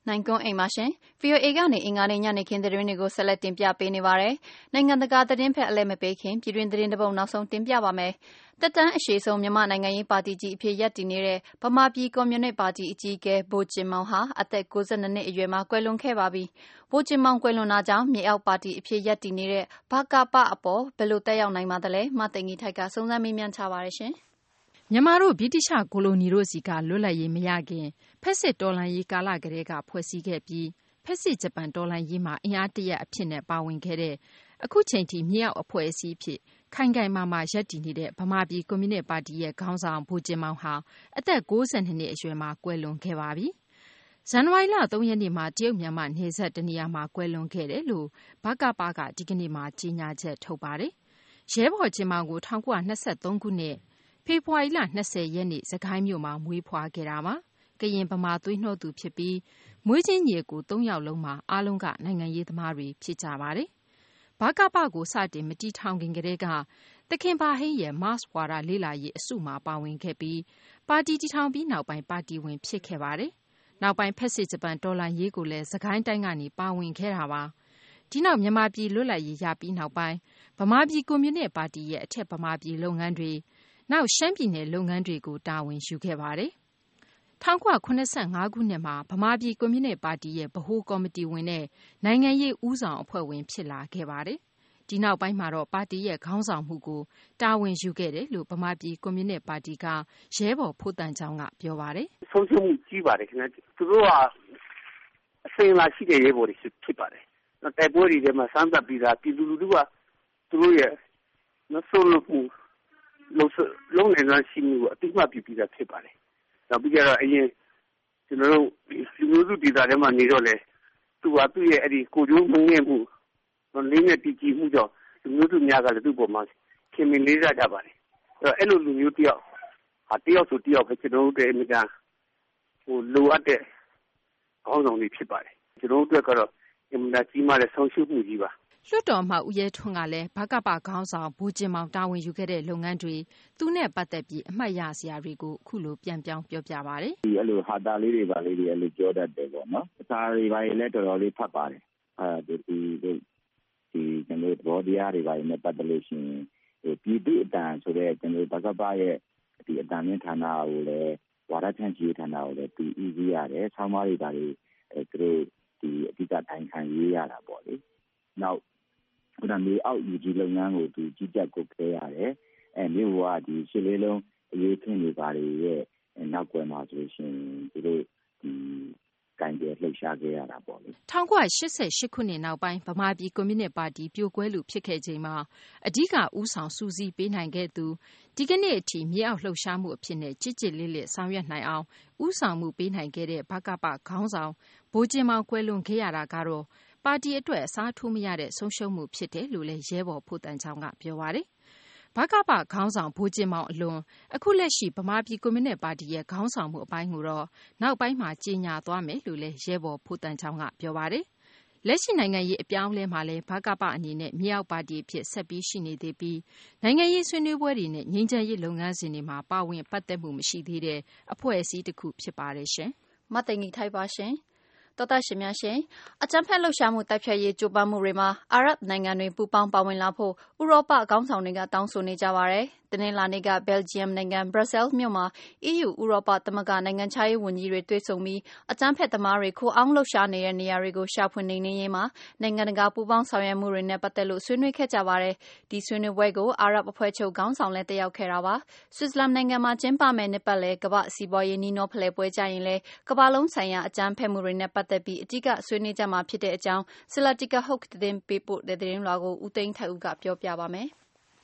S2: နိုင်ကွန်းအိမ်ပါရှင် ဗီအိုအေ ကနေအင်္ဂါနေ့ညနေခင်းသတင်းတွေကိုဆက်လက်တင်ပြပေးနေပါတယ်။နိုင်ငံတကာသတင်းဖက်အလဲမပေးခင်ပြည်တွင်းသတင်းတစ်ပုဒ်နောက်ဆုံးတင်ပြပါမယ်။တက်တန်းအရှိဆုံးမြန်မာနိုင်ငံရေးပါတီကြီးအဖြစ်ရပ်တည်နေတဲ့ဗမာပြည်ကွန်မြူနစ်ပါတီအကြီးအကဲဗိုလ်ကျင်မောင်ဟာအသက်၉၂နှစ်အရွယ်မှာကွယ်လွန်ခဲ့ပါပြီ။ဗိုလ်ကျင်မောင်ကွယ်လွန်တာကြောင့်မြေအောက်ပါတီအဖြစ်ရပ်တည်နေတဲ့ဘကပအပေါ်ဘယ်လိုတက်ရောက်နိုင်ပါသလဲ။မသိင်္ဂီထိုက်ကစုံစမ်းမေးမြန်းထားပါတယ်ရှင်။
S12: မြန်မာတို့ဗြိတိရှကိုလိုနီတို့စီကလွတ်လပ်ရေးမရခင်ဖက်စစ်တော်လှန်ရေးကာလကတည်းကဖွဲ့စည်းခဲ့ပြီးဖက်စစ်ဂျပန်တော်လှန်ရေးမှာအင်အားတရက်အဖြစ်နဲ့ပါဝင်ခဲ့တဲ့အခုချိန်ထိမြေအောက်အဖွဲ့အစည်းဖြစ်ခိုင်ခိုင်မာမာရပ်တည်နေတဲ့ဗမာပြည်ကွန်မြူနစ်ပါတီရဲ့ခေါင်းဆောင်ဗိုလ်ကျင်မောင်ဟာအသက်၉၂နှစ်အရွယ်မှာကွယ်လွန်ခဲ့ပါပြီ။ဇန်နဝါရီလ၃ရက်နေ့မှာတရုတ်မြန်မာနယ်စပ်တနေရာမှာကွယ်လွန်ခဲ့တယ်လို့ဘကပကဒီကနေ့မှာကြေညာချက်ထုတ်ပါတယ်။ရဲဘော်ကျင်မောင်ကို၁၉၂၃ခုနှစ်ဖေဖော်ဝါရီလ၂၀ရက်နေ့စကိုင်းမြို့မှာမွေးဖွားခဲ့တာပါ။ကရင်ဗမာသွေးနှောသူဖြစ်ပြီးမွေးချင်းညီကို၃ယောက်လုံးမှာအားလုံးကနိုင်ငံရေးသမားတွေဖြစ်ကြပါတယ်။ဘကပကိုစတင်မတီးထောင်ခင်ကတည်းကသခင်ပါဟိန်းရဲ့ Mars ဝါဒလေ့လာရေးအစုမှာပါဝင်ခဲ့ပြီးပါတီတည်ထောင်ပြီးနောက်ပိုင်းပါတီဝင်ဖြစ်ခဲ့ပါတယ်။နောက်ပိုင်းဖက်စစ်ဂျပန်တော်လှန်ရေးကိုလည်းစကိုင်းတိုင်းကနေပါဝင်ခဲ့တာပါ။ဒီနောက်မြန်မာပြည်လွတ်လပ်ရေးရပြီးနောက်ပိုင်းဗမာပြည်ကွန်မြူနစ်ပါတီရဲ့အထက်ဗမာပြည်လုပ်ငန်းတွေနောက်ရှမ်းပြည်နယ်လုပ်ငန်းတွေကိုတာဝန်ယူခဲ့ပါတယ်။၁၉၇၅ခုနှစ်မှာဗမာပြည်ကွန်မြူနစ်ပါတီရဲ့ဗဟိုကော်မတီဝင်နဲ့နိုင်ငံရေးဦးဆောင်အဖွဲ့ဝင်ဖြစ်လာခဲ့ပါတယ်။ဒီနောက်ပိုင်းမှာတော့ပါတီရဲ့ခေါင်းဆောင်မှုကိုတာဝန်ယူခဲ့တယ်လို့ဗမာပြည်ကွန်မြူနစ်ပါတီကရဲဘော်ဖိုးတန်ချောင်းကပြောပါတယ်
S13: ။ဆုံးရှုံးမှုကြီးပါတယ်ခင်ဗျ။သူတို့ကအစင်လာရှိတဲ့ရဲဘော်တွေဖြစ်ပါတယ်။တိုက်ပွဲတွေထဲမှာစမ်းသပ်ပြီးသားပြည်သူလူထုကသူတို့ရဲ့မဆိုးလို့မှုလုံးလုံးနေစွမ်းရှိမှုကိုအတိအမှပြုပြီးသားဖြစ်ပါတယ်။နောက်ပြီးတော့အရင်ကျွန်တော်တို့လူမျိုးစုဒေသထဲမှာနေတော့လေသူကသူ့ရဲ့အဲ့ဒီကိုကျိုးမငဲ့မှုလေးနဲ့တည်ကြည်မှုကြောင့်လူမျိုးစုများကလည်းသူ့ပေါ်မှာခင်မင်လေးစားကြပါတယ်။အဲ့တော့အဲ့လိုလူမျိုးတယောက်ဟာတယောက်ဆိုတယောက်ပဲကျွန်တော်တို့ရဲ့အမြဲတမ်းဟိုလိုအပ်တဲ့ခေါင်းဆောင်တွေဖြစ်ပါတယ်။ကျွန်တော်တို့အတွက်ကတော့အမြဲတမ်းကြီးမားတဲ့ဆုံးရှုံးမှုကြီးပါ။
S12: လွှတ်တော်မှဦးရဲထွန်းကလည်းဘကပခေါင်းဆောင်ဗိုလ်ကျင်မောင်တာဝန်ယူခဲ့တဲ့လုပ်ငန်းတွေသူနဲ့ပတ်သက်ပြီးအမှတ်ရစရာတွေကိုအခုလိုပြန်ပြောင်းပြောပြပါတယ်
S11: ။ဒီအဲ့လိုဟာတာလေးတွေပါလေးတွေအဲ့လိုပြောတတ်တယ်ပေါ့နော်။အစာတွေပါလည်းတော်တော်လေးဖတ်ပါတယ်။အဲဒီဒီဒီကျွန်တော်တို့ဘော်ဒီယာတွေပါနဲ့ပတ်သက်လို့ရှိရင်ပြည်သူအတန်ဆိုတဲ့ကျွန်တော်ဘကပရဲ့ဒီအတန်မြင့်ဌာနကိုလည်းဝါဒချန်ကြီးဌာနကိုလည်းသူဦးစီးရတယ်။ဆောင်းပါးတွေပါလေးအဲသူတို့ဒီအဓိကတိုင်ခံရေးရတာပေါ့လေ။နောက်ခုနမြေအောက်ယူကြီးလုပ်ငန်းကိုသူကြီးကြပ်ကိုခဲရတယ်အဲမြို့ကဒီရှစ်လေးလုံးအရေးခင်းတွေပါတွေရဲ့နောက်ကွယ်မှာဆိုလို့ရှိရင်သူတို့ဒီကံကြလှုပ်ရှားခဲ့ရတာပေါ့လေ
S12: ၁၉၈၈ခုနှစ်နောက်ပိုင်းဗမာပြည်ကွန်မြူနစ်ပါတီပြိုကွဲလို့ဖြစ်ခဲ့ချိန်မှာအဓိကဦးဆောင်စူးစီးပေးနိုင်ခဲ့သူဒီကနေ့အထိမြေအောက်လှုပ်ရှားမှုအဖြစ်နဲ့ကြစ်ကြစ်လေးလေးဆောင်ရွက်နိုင်အောင်ဦးဆောင်မှုပေးနိုင်ခဲ့တဲ့ဘကပခေါင်းဆောင်ဗိုလ်ကျင်မောင်ကွယ်လွန်ခဲ့ရတာကတော့ပါတီအတွက်အစားထိုးမရတဲ့ဆုံးရှုံးမှုဖြစ်တယ်လို့လည်းရဲဘော်ဖိုးတန်ချောင်းကပြောပါတယ်။ဘကပခေါင်းဆောင်ဗိုလ်ကျင်မောင်အလွန်အခုလက်ရှိဗမာပြည်ကွန်မြူနစ်ပါတီရဲ့ခေါင်းဆောင်မှုအပိုင်းကိုတော့နောက်ပိုင်းမှာကြီးညာသွားမယ်လို့လည်းရဲဘော်ဖိုးတန်ချောင်းကပြောပါတယ်။လက်ရှိနိုင်ငံရေးအပြောင်းအလဲမှာလည်းဘကပအနေနဲ့မြေအောက်ပါတီအဖြစ်ဆက်ပြီးရှိနေသေးပြီးနိုင်ငံရေးဆွေးနွေးပွဲတွေနဲ့ငြိမ်းချမ်းရေးလုပ်ငန်းစဉ်တွေမှာပါဝင်ပတ်သက်မှုမရှိသေးတဲ့အဖွဲ့အစည်းတစ်ခုဖြစ်ပါတယ်ရှင်
S2: ။မသိင်္ဂီထိုက်ပါရှင်။တော်တော်ရှင်များရှင်အကြမ်းဖက်လှုပ်ရှားမှုတိုက်ဖျက်ရေးကြိုးပမ်းမှုတွေမှာအာရပ်နိုင်ငံတွေပူးပေါင်းပါဝင်လာဖို့ဥရောပခေါင်းဆောင်တွေကတောင်းဆိုနေကြပါတယ်။တနင်္လာနေ့ကဘယ်လ်ဂျီယံနိုင်ငံဘရပ်ဆဲလ်မြို့မှာ အီးယူ ဥရောပသမဂ္ဂနိုင်ငံခြားရေးဝန်ကြီးတွေတွေ့ဆုံပြီးအကြမ်းဖက်သမားတွေခိုအောင်းလှုပ်ရှားနေတဲ့နေရာတွေကိုရှာဖွေနှိမ်နင်းရေးမှာနိုင်ငံတကာပူးပေါင်းဆောင်ရွက်မှုတွေနဲ့ပတ်သက်လို့ဆွေးနွေးခဲ့ကြပါတယ်။ဒီဆွေးနွေးပွဲကိုအာရပ်အဖွဲ့ချုပ်ခေါင်းဆောင်လည်းတက်ရောက်ခဲ့တာပါ။ဆွစ်ဇာလန်နိုင်ငံမှာကျင်းပမယ့်နှစ်ပတ်လည်ကမ္ဘာ့စီးပွားရေးနှီးနှောဖလှယ်ပွဲကြရင်လည်းကမ္ဘာလုံးဆိုင်ရာအကြမ်းဖက်မှုတွေနဲ့ပတ်သက်ပြီးအဓိကဆွေးနွေးကြမှာဖြစ်တဲ့အကြောင်းဆလတီကာဟုတ်သတင်းပေးပို့တဲ့သတင်းလွှာကိုဦးသိန်းထိုက်ဦးကပြောပြပါမယ်။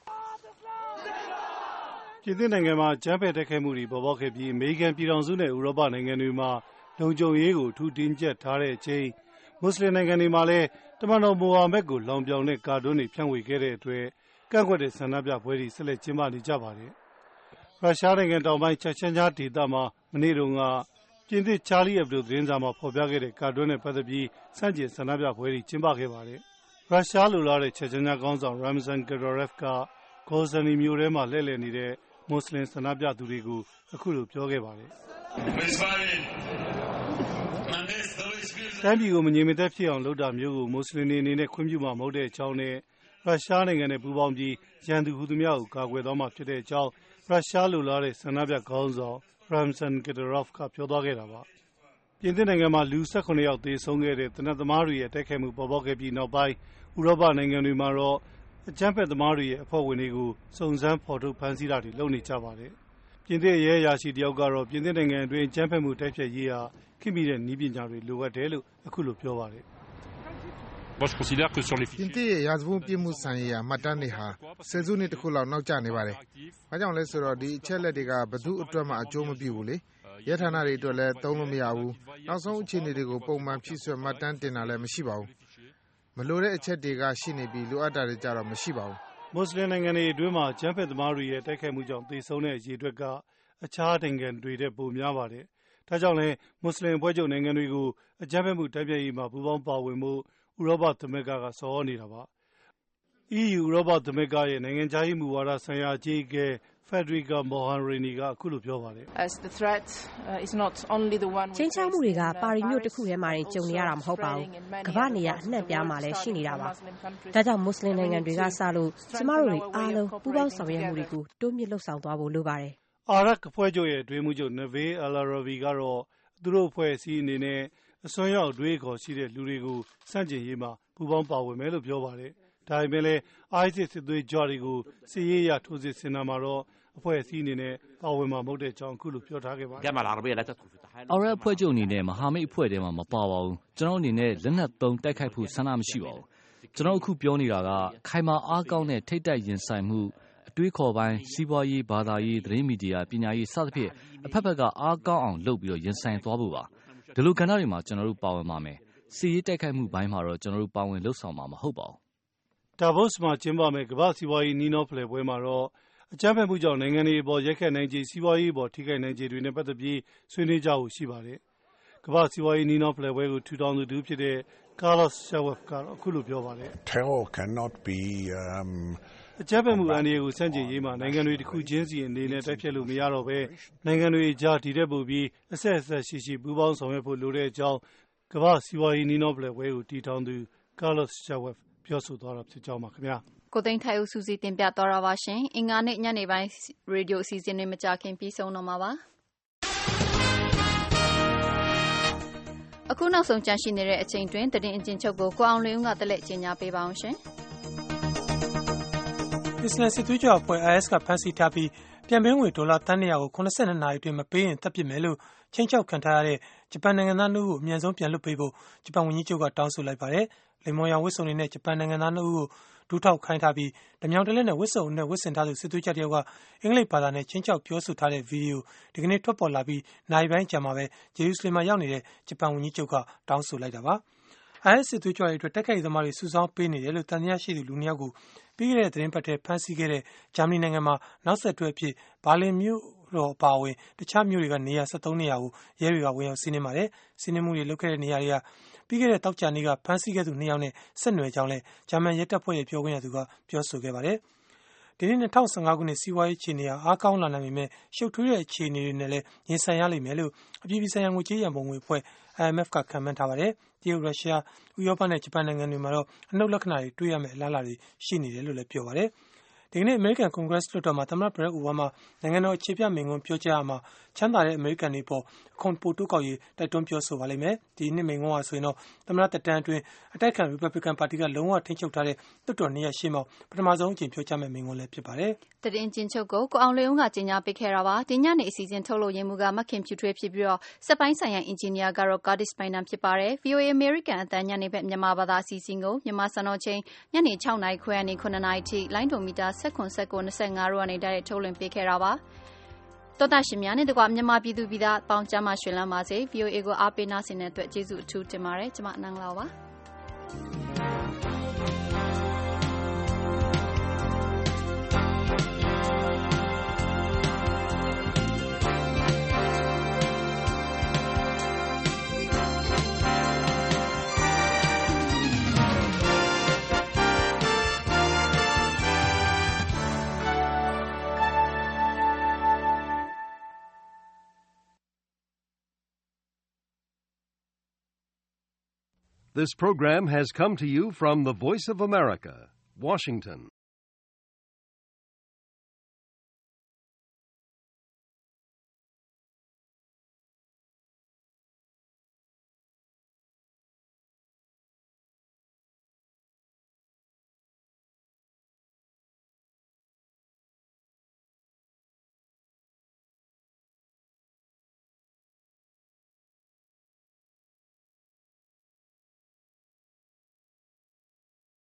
S14: ပြည်သစ်နိုင်ငံမှာအကြမ်းဖက်တိုက်ခိုက်မှုတွေပေါ်ပေါက်ခဲ့ပြီးအမေရိကန်ပြည်ထောင်စုနဲ့ဥရောပနိုင်ငံတွေမှာလုံခြုံရေးကိုထူးတင်းကျပ်ထားတဲ့အချိန်မွတ်စလင်နိုင်ငံတွေမှာလည်းတမန်တော်မိုဟာမက်ကိုလောင်ပြောင်တဲ့ကာတွန်းတွေဖြန့်ဝေခဲ့တဲ့အတွက်ကန့်ကွက်တဲ့ဆန္ဒပြပွဲတွေဆက်လက်ကျင်းပနေကြပါတယ်။ရုရှားနိုင်ငံတောင်ပိုင်းချက်ချင်းကြားဒေသမှာမနေ့တုန်းကပြင်သစ်ချာလီအက်ဘဒိုသတင်းစာမှာဖော်ပြခဲ့တဲ့ကာတွန်းနဲ့ပတ်သက်ပြီးစန့်ကျင်ဆန္ဒပြပွဲတွေကျင်းပခဲ့ပါတယ်။ရုရှားလိုလားတဲ့ချက်ချင်းကြားခေါင်းဆောင်ရမ်ဇန်ဂရိုရက်ဖ်ကဂိုဇာနီမြို့ထဲမှာလှည့်လည်နေတဲ့မွတ်စလင်ဆန္ဒပြသူတွေကိုအခုလိုပြောခဲ့ပါတယ်။တိုင်းပြည်ကိုမငြိမ်မသက်ဖြစ်အောင်လုပ်တာမျိုးကိုမွတ်စလင်တွေအနေနဲ့ခွင့်ပြုမှာမဟုတ်တဲ့အကြောင်းနဲ့ရုရှားနိုင်ငံနဲ့ပူးပေါင်းပြီးရန်သူဟူသမျှကိုကာကွယ်သွားမှာဖြစ်တဲ့အကြောင်းရုရှားလိုလားတဲ့ဆန္ဒပြခေါင်းဆောင် Ramzan Kadyrov ကပြောသွားခဲ့တာပါပြင်သစ်နိုင်ငံမှာလူ ၁၇ ယောက်သေဆုံးခဲ့တဲ့တနက်သမားတွေရဲ့တိုက်ခိုက်မှုပေါ်ပေါက်ခဲ့ပြီးနောက်ပိုင်းဥရောပနိုင်ငံတွေမှာတော့အကြမ်းဖက်သမားတွေရဲ့အဖွဲ့ဝင်တွေကိုစုံစမ်းဖော်ထုတ်ဖမ်းဆီးတာတွေလုပ်နေကြပါတယ်ပြင်သစ်ရဲအရာရှိတယောက်ကတော့ပြင်သစ်နိုင်ငံအတွင်းအကြမ်းဖက်မှုတိုက်ဖျက်ရေးဟာခေတ်မီတဲ့နည်းပညာတွေလိုအပ်တယ်လို့အခုလိုပြောပါတယ်
S15: ပြင်သစ်ရဲ့ရာဇဝတ်ပြစ်မှုဆိုင်ရာမှတ်တမ်းတွေဟာဆယ်စုနှစ်တစ်ခုလောက်နောက်ကျနေပါတယ်။ဘာကြောင့်လဲဆိုတော့ဒီအချက်လက်တွေကဘယ်သူအတွက်မှအကျိုးမပြုဘူးလေ။ရဲဌာနတွေအတွက်လည်းသုံးလို့မရဘူး။နောက်ဆုံးအခြေအနေတွေကိုပုံမှန်ဖြည့်ဆွတ်မှတ်တမ်းတင်တာလည်းမရှိပါဘူး။မလိုတဲ့အချက်တွေကရှိနေပြီးလိုအပ်တာတွေကြတော့မရှိပါဘူး
S14: ။မွတ်စလင်နိုင်ငံတွေအတွင်းမှာကျန်းဖက်သမားတွေရဲ့တိုက်ခိုက်မှုကြောင့်သေဆုံးတဲ့အရေအတွက်ကအခြားနိုင်ငံတွေထက်ပိုများပါတယ်။ဒါကြောင့်လည်းမွတ်စလင်အဖွဲ့ချုပ်နိုင်ငံတွေကိုအကြမ်းဖက်မှုတိုက်ဖျက်ရေးမှာပူးပေါင်းပါဝင်မှုဥရောပသမဂ္ဂကဆော်နေတာပါ။ အီးယူ ဥရောပသမဂ္ဂရဲ့နိုင်ငံခြားရေးမူဝါဒဆိုင်ရာအကြီးအကဲ Federica Mogherini ကအခုလိုပြောပါတယ်။
S16: “ခြိမ်းခြောက်မှုတွေကပါရီမြို့တစ်ခုထဲမှာတင်ကြုံနေရတာမဟုတ်ပါဘူး။ကမ္ဘာ့နေရာအနှံ့ပြားမှာလည်းရှိနေတာပါ။ဒါကြောင့်မွတ်စလင်နိုင်ငံတွေကစလို့ကျမတို့တွေအားလုံးပူးပေါင်းဆောင်ရွက်မှုတွေကိုတိုးမြင့်လှုပ်ဆောင်သွားဖို့လိုပါတယ်။
S14: ”အာရပ်အဖွဲ့ချုပ်ရဲ့အတွင်းမှုချုပ် Navaid al-Arabi ကတော့သူတို့အဖွဲ့အစည်းအနေနဲ့အစွန်းရောက်တွေးခေါ်ရှိတဲ့လူတွေကိုစန့်ကျင်ရေးမှာပူးပေါင်းပါဝင်မယ်လို့ပြောပါတယ်။ဒါပေမဲ့လည်း ISIS စစ်သွေးကြွတွေကိုစစ်ရေးအရထိုးစစ်ဆင်တာမှာတော့အဖွဲ့အစည်းအနေနဲ့ပါဝင်မှာမဟုတ်တဲ့အကြောင်းအခုလိုပြောထားခဲ့ပါတယ်
S17: ။အာရပ်အဖွဲ့ချုပ်အနေနဲ့မဟာမိတ်အဖွဲ့ထဲမှာမပါပါဘူး။ကျွန်တော်အနေနဲ့လက်နက်သုံးတိုက်ခိုက်ဖို့ဆန္ဒမရှိပါဘူး။ကျွန်တော်အခုပြောနေတာကခိုင်မာအားကောင်းတဲ့ထိပ်တိုက်ရင်ဆိုင်မှုအတွေးခေါ်ပိုင်းစီးပွားရေးဘာသာရေးသတင်းမီဒီယာပညာရေးစသဖြင့်အဖက်ဖက်ကအားကောင်းအောင်လုပ်ပြီးရင်ဆိုင်သွားဖို့ပါ။ဒီလိုကဏ္ဍတွေမှာကျွန်တော်တို့ပါဝင်ပါမယ်။စီးရေးတိုက်ခိုက်မှုဘိုင်းမှာတော့ကျွန်တော်တို့ပါဝင်လှုပ်ဆောင်မှာမဟုတ်ပါဘူး
S14: ။ဒါဗို့စ်မှာကျင်းပမယ်ကမ္ဘာစီးပွားရေးနီးနောဖလှယ်ပွဲမှာတော့အကြမ်းဖက်မှုကြောင့်နိုင်ငံတွေအပေါ်ရိုက်ခတ်နိုင်ခြေစီးပွားရေးအပေါ်ထိခိုက်နိုင်ခြေတွေနဲ့ပတ်သက်ပြီးဆွေးနွေးကြဖို့ရှိပါတယ်။ကမ္ဘာစီးပွားရေးနီးနောဖလှယ်ပွဲကိုထူထောင်သူတူဖြစ်တဲ့ Carlos Schwab ကတော့အခုလိုပြောပါတယ်။
S18: Terror cannot be um
S14: အကြမ်းဖက်မှုအန္တရာယ်ကိုစန့်ကျင်ရေးမှာနိုင်ငံတွေတစ်ခုချင်းစီအနေနဲ့တိုက်ဖြတ်လို့မရတော့ဘဲနိုင်ငံတွေကြားဒီတဲ့ပို့ပြီးအဆက်အဆက်ရှိရှိပူးပေါင်းဆောင်ရွက်ဖို့လိုတဲ့အကြောင်းကမ္ဘာစီးပွားရေးနီးနောဖလှယ်ပွဲကိုတည်ထောင်သူ Carlos Schwab ပြောဆိုသွားတာဖြစ်ကြောင်းပါခင်ဗျာ
S2: ။ကိုသိန်းထိုင်ဦးစုစည်းတင်ပြသွားတာပါရှင်။အင်္ဂါနေ့ညနေပိုင်းရေဒီယိုအစီအစဉ်တွေမကြခင်ပြီးဆုံးတော့မှာပါ။အခုနောက်ဆုံးကြန့်ရှိနေတဲ့အချိန်တွင်သတင်းအကျဉ်းချုပ်ကိုကိုအောင်လင်းဦးကတလက်ကြီးညာပေးပါအောင်ရှင်။
S3: အစ္စလမ်စစ်သွေးကြွအဖွဲ့ အိုင်အက်စ် ကဖမ်းဆီးထားပြီးပြန်ပေးငွေဒေါ်လာသန်း၂၀၀ကို၇၂နာရီအတွင်းမပေးရင်တပ်ပစ်မယ်လို့ချိန်ချောက်ခံထားရတဲ့ဂျပန်နိုင်ငံသားနှစ်ဦးကိုအမြန်ဆုံးပြန်လွှတ်ပေးဖို့ဂျပန်ဝန်ကြီးချုပ်ကတောင်းဆိုလိုက်ပါတယ်။လိမ္မော်ရောင်ဝတ်စုံတွေနဲ့ဂျပန်နိုင်ငံသားနှစ်ဦးကိုဒူးထောက်ခိုင်းထားပြီးဓမြောင်တလက်နဲ့ဝတ်စုံနဲ့ဝတ်ဆင်ထားသူစစ်သွေးကြွတယောက်ကအင်္ဂလိပ်ဘာသာနဲ့ချင်းချောက်ပြောဆိုထားတဲ့ဗီဒီယိုဒီကနေ့ထွက်ပေါ်လာပြီးနိုင်ပိုင်းကြာမှာပဲဂျေရုဆလင်မှာရောက်နေတဲ့ဂျပန်ဝန်ကြီးချုပ်ကတောင်းဆိုလိုက်တာပါ။ အိုင်အက်စ် စစ်သွေးကြွတွေအတွက်တိုက်ခိုက်ရေးသမားတွေစုဆောင်းပေးနေတယ်လို့တန်တရားရှိသူလူနှစ်ယောက်ကိုပြီးခဲ့တဲ့သတင်းပတ်ထဲဖမ်းဆီးခဲ့တဲ့ဂျာမနီနိုင်ငံမှာနောက်ဆက်တွဲအဖြစ်ဘာလင်မြို့တော်အပါအဝင်တခြားမြို့တွေကနေရာ၁၃နေရာကိုရဲတွေကဝင်ရောက်စီးနင်းပါတယ်။စီးနင်းမှုတွေလုပ်ခဲ့တဲ့နေရာတွေကပြီးခဲ့တဲ့တောက်ကြနေ့ကဖမ်းဆီးခဲ့သူနှစ်ယောက်နဲ့ဆက်နွယ်ကြောင်းလဲဂျာမန်ရဲတပ်ဖွဲ့ရဲ့ပြောခွင့်ရသူကပြောဆိုခဲ့ပါတယ်။ဒီနေ့၂၀၁၅ခုနှစ်စီးပွားရေးအခြေအနေဟာအားကောင်းလာနိုင်ပေမဲ့ရှုပ်ထွေးတဲ့အခြေအနေတွေနဲ့လည်းရင်ဆိုင်ရလိမ့်မယ်လို့အပြည်ပြည်ဆိုင်ရာငွေကြေးရန်ပုံငွေအဖွဲ့ အိုင်အမ်အက်ဖ် ကခန့်မှန်းထားပါတယ်။တရုတ်ရုရှားဥရောပနဲ့ဂျပန်နိုင်ငံတွေမှာတော့အနှုတ်လက္ခဏာတွေတွေ့ရမယ့်အလားအလာတွေရှိနေတယ်လို့လည်းပြောပါတယ်။ဒီကနေ့အမေရိကန်ကွန်ဂရက်လွှတ်တော်မှာသမ္မတဘရက်အိုဘားမားနိုင်ငံတော်အခြေပြမိန့်ခွန်းပြောကြားရမှာချမ်းသာတဲ့အမေရိကန်တွေပေါ်အခွန်ပိုတိုးကောက်ရေးတိုက်တွန်းပြောဆိုပါလိမ့်မယ်။ဒီနှစ်မိန့်ခွန်းဟာဆိုရင်တော့သမ္မတသက်တမ်းအတွင်းအတိုက်အခံရီပတ်ဘလစ်ကန်ပါတီကလုံးဝထိန်းချုပ်ထားတဲ့လွှတ်တော်နှစ်ရပ်ရှေ့မှောက်ပထမဆုံးအကြိမ်ပြောကြားမယ့်မိန့်ခွန်းလည်းဖြစ်ပါတယ်
S2: ။သတင်းကျဉ်းချုပ်ကိုကိုအောင်လေးဦးကကြီးညာပေးခဲ့တာပါ။ဒီညနေအစီအစဉ်ထုတ်လို့ရင်းမှုကမခင်ဖြူထွေးဖြစ်ပြီးတော့စက်ပိုင်းဆိုင်ရာအင်ဂျင်နီယာကတော့ Curtis Bynum ဖြစ်ပါတယ်။ ဗီအိုအေ အမေရိကန်အသံညနေဘက်မြန်မာဘာသာအစီအစဉ်ကိုမြန်မာစံတော်ချိန်ညနေ၆နာရီခွဲကနေ၇နာရီထိလိုင်းဒိုမီတာ၁၇ ၁၉ ၂၅တို့ကနေတိုက်ရိုက်ထုတ်လွှင့်ပေးခဲ့တာပါ။တော်တာရှင်များနဲ့တကွမြန်မာပြည်သူပြည်သားပေါင်းကြမ်းမှရွှင်လန်းပါစေ။ ဗီအိုအေကိုအားပေးနာဆင်တဲ့အတွက်ကျေးဇူးအထူးတင်ပါတယ်။ကျွန်မအနန္တလာပါ။
S1: This program has come to you from the Voice of America, Washington.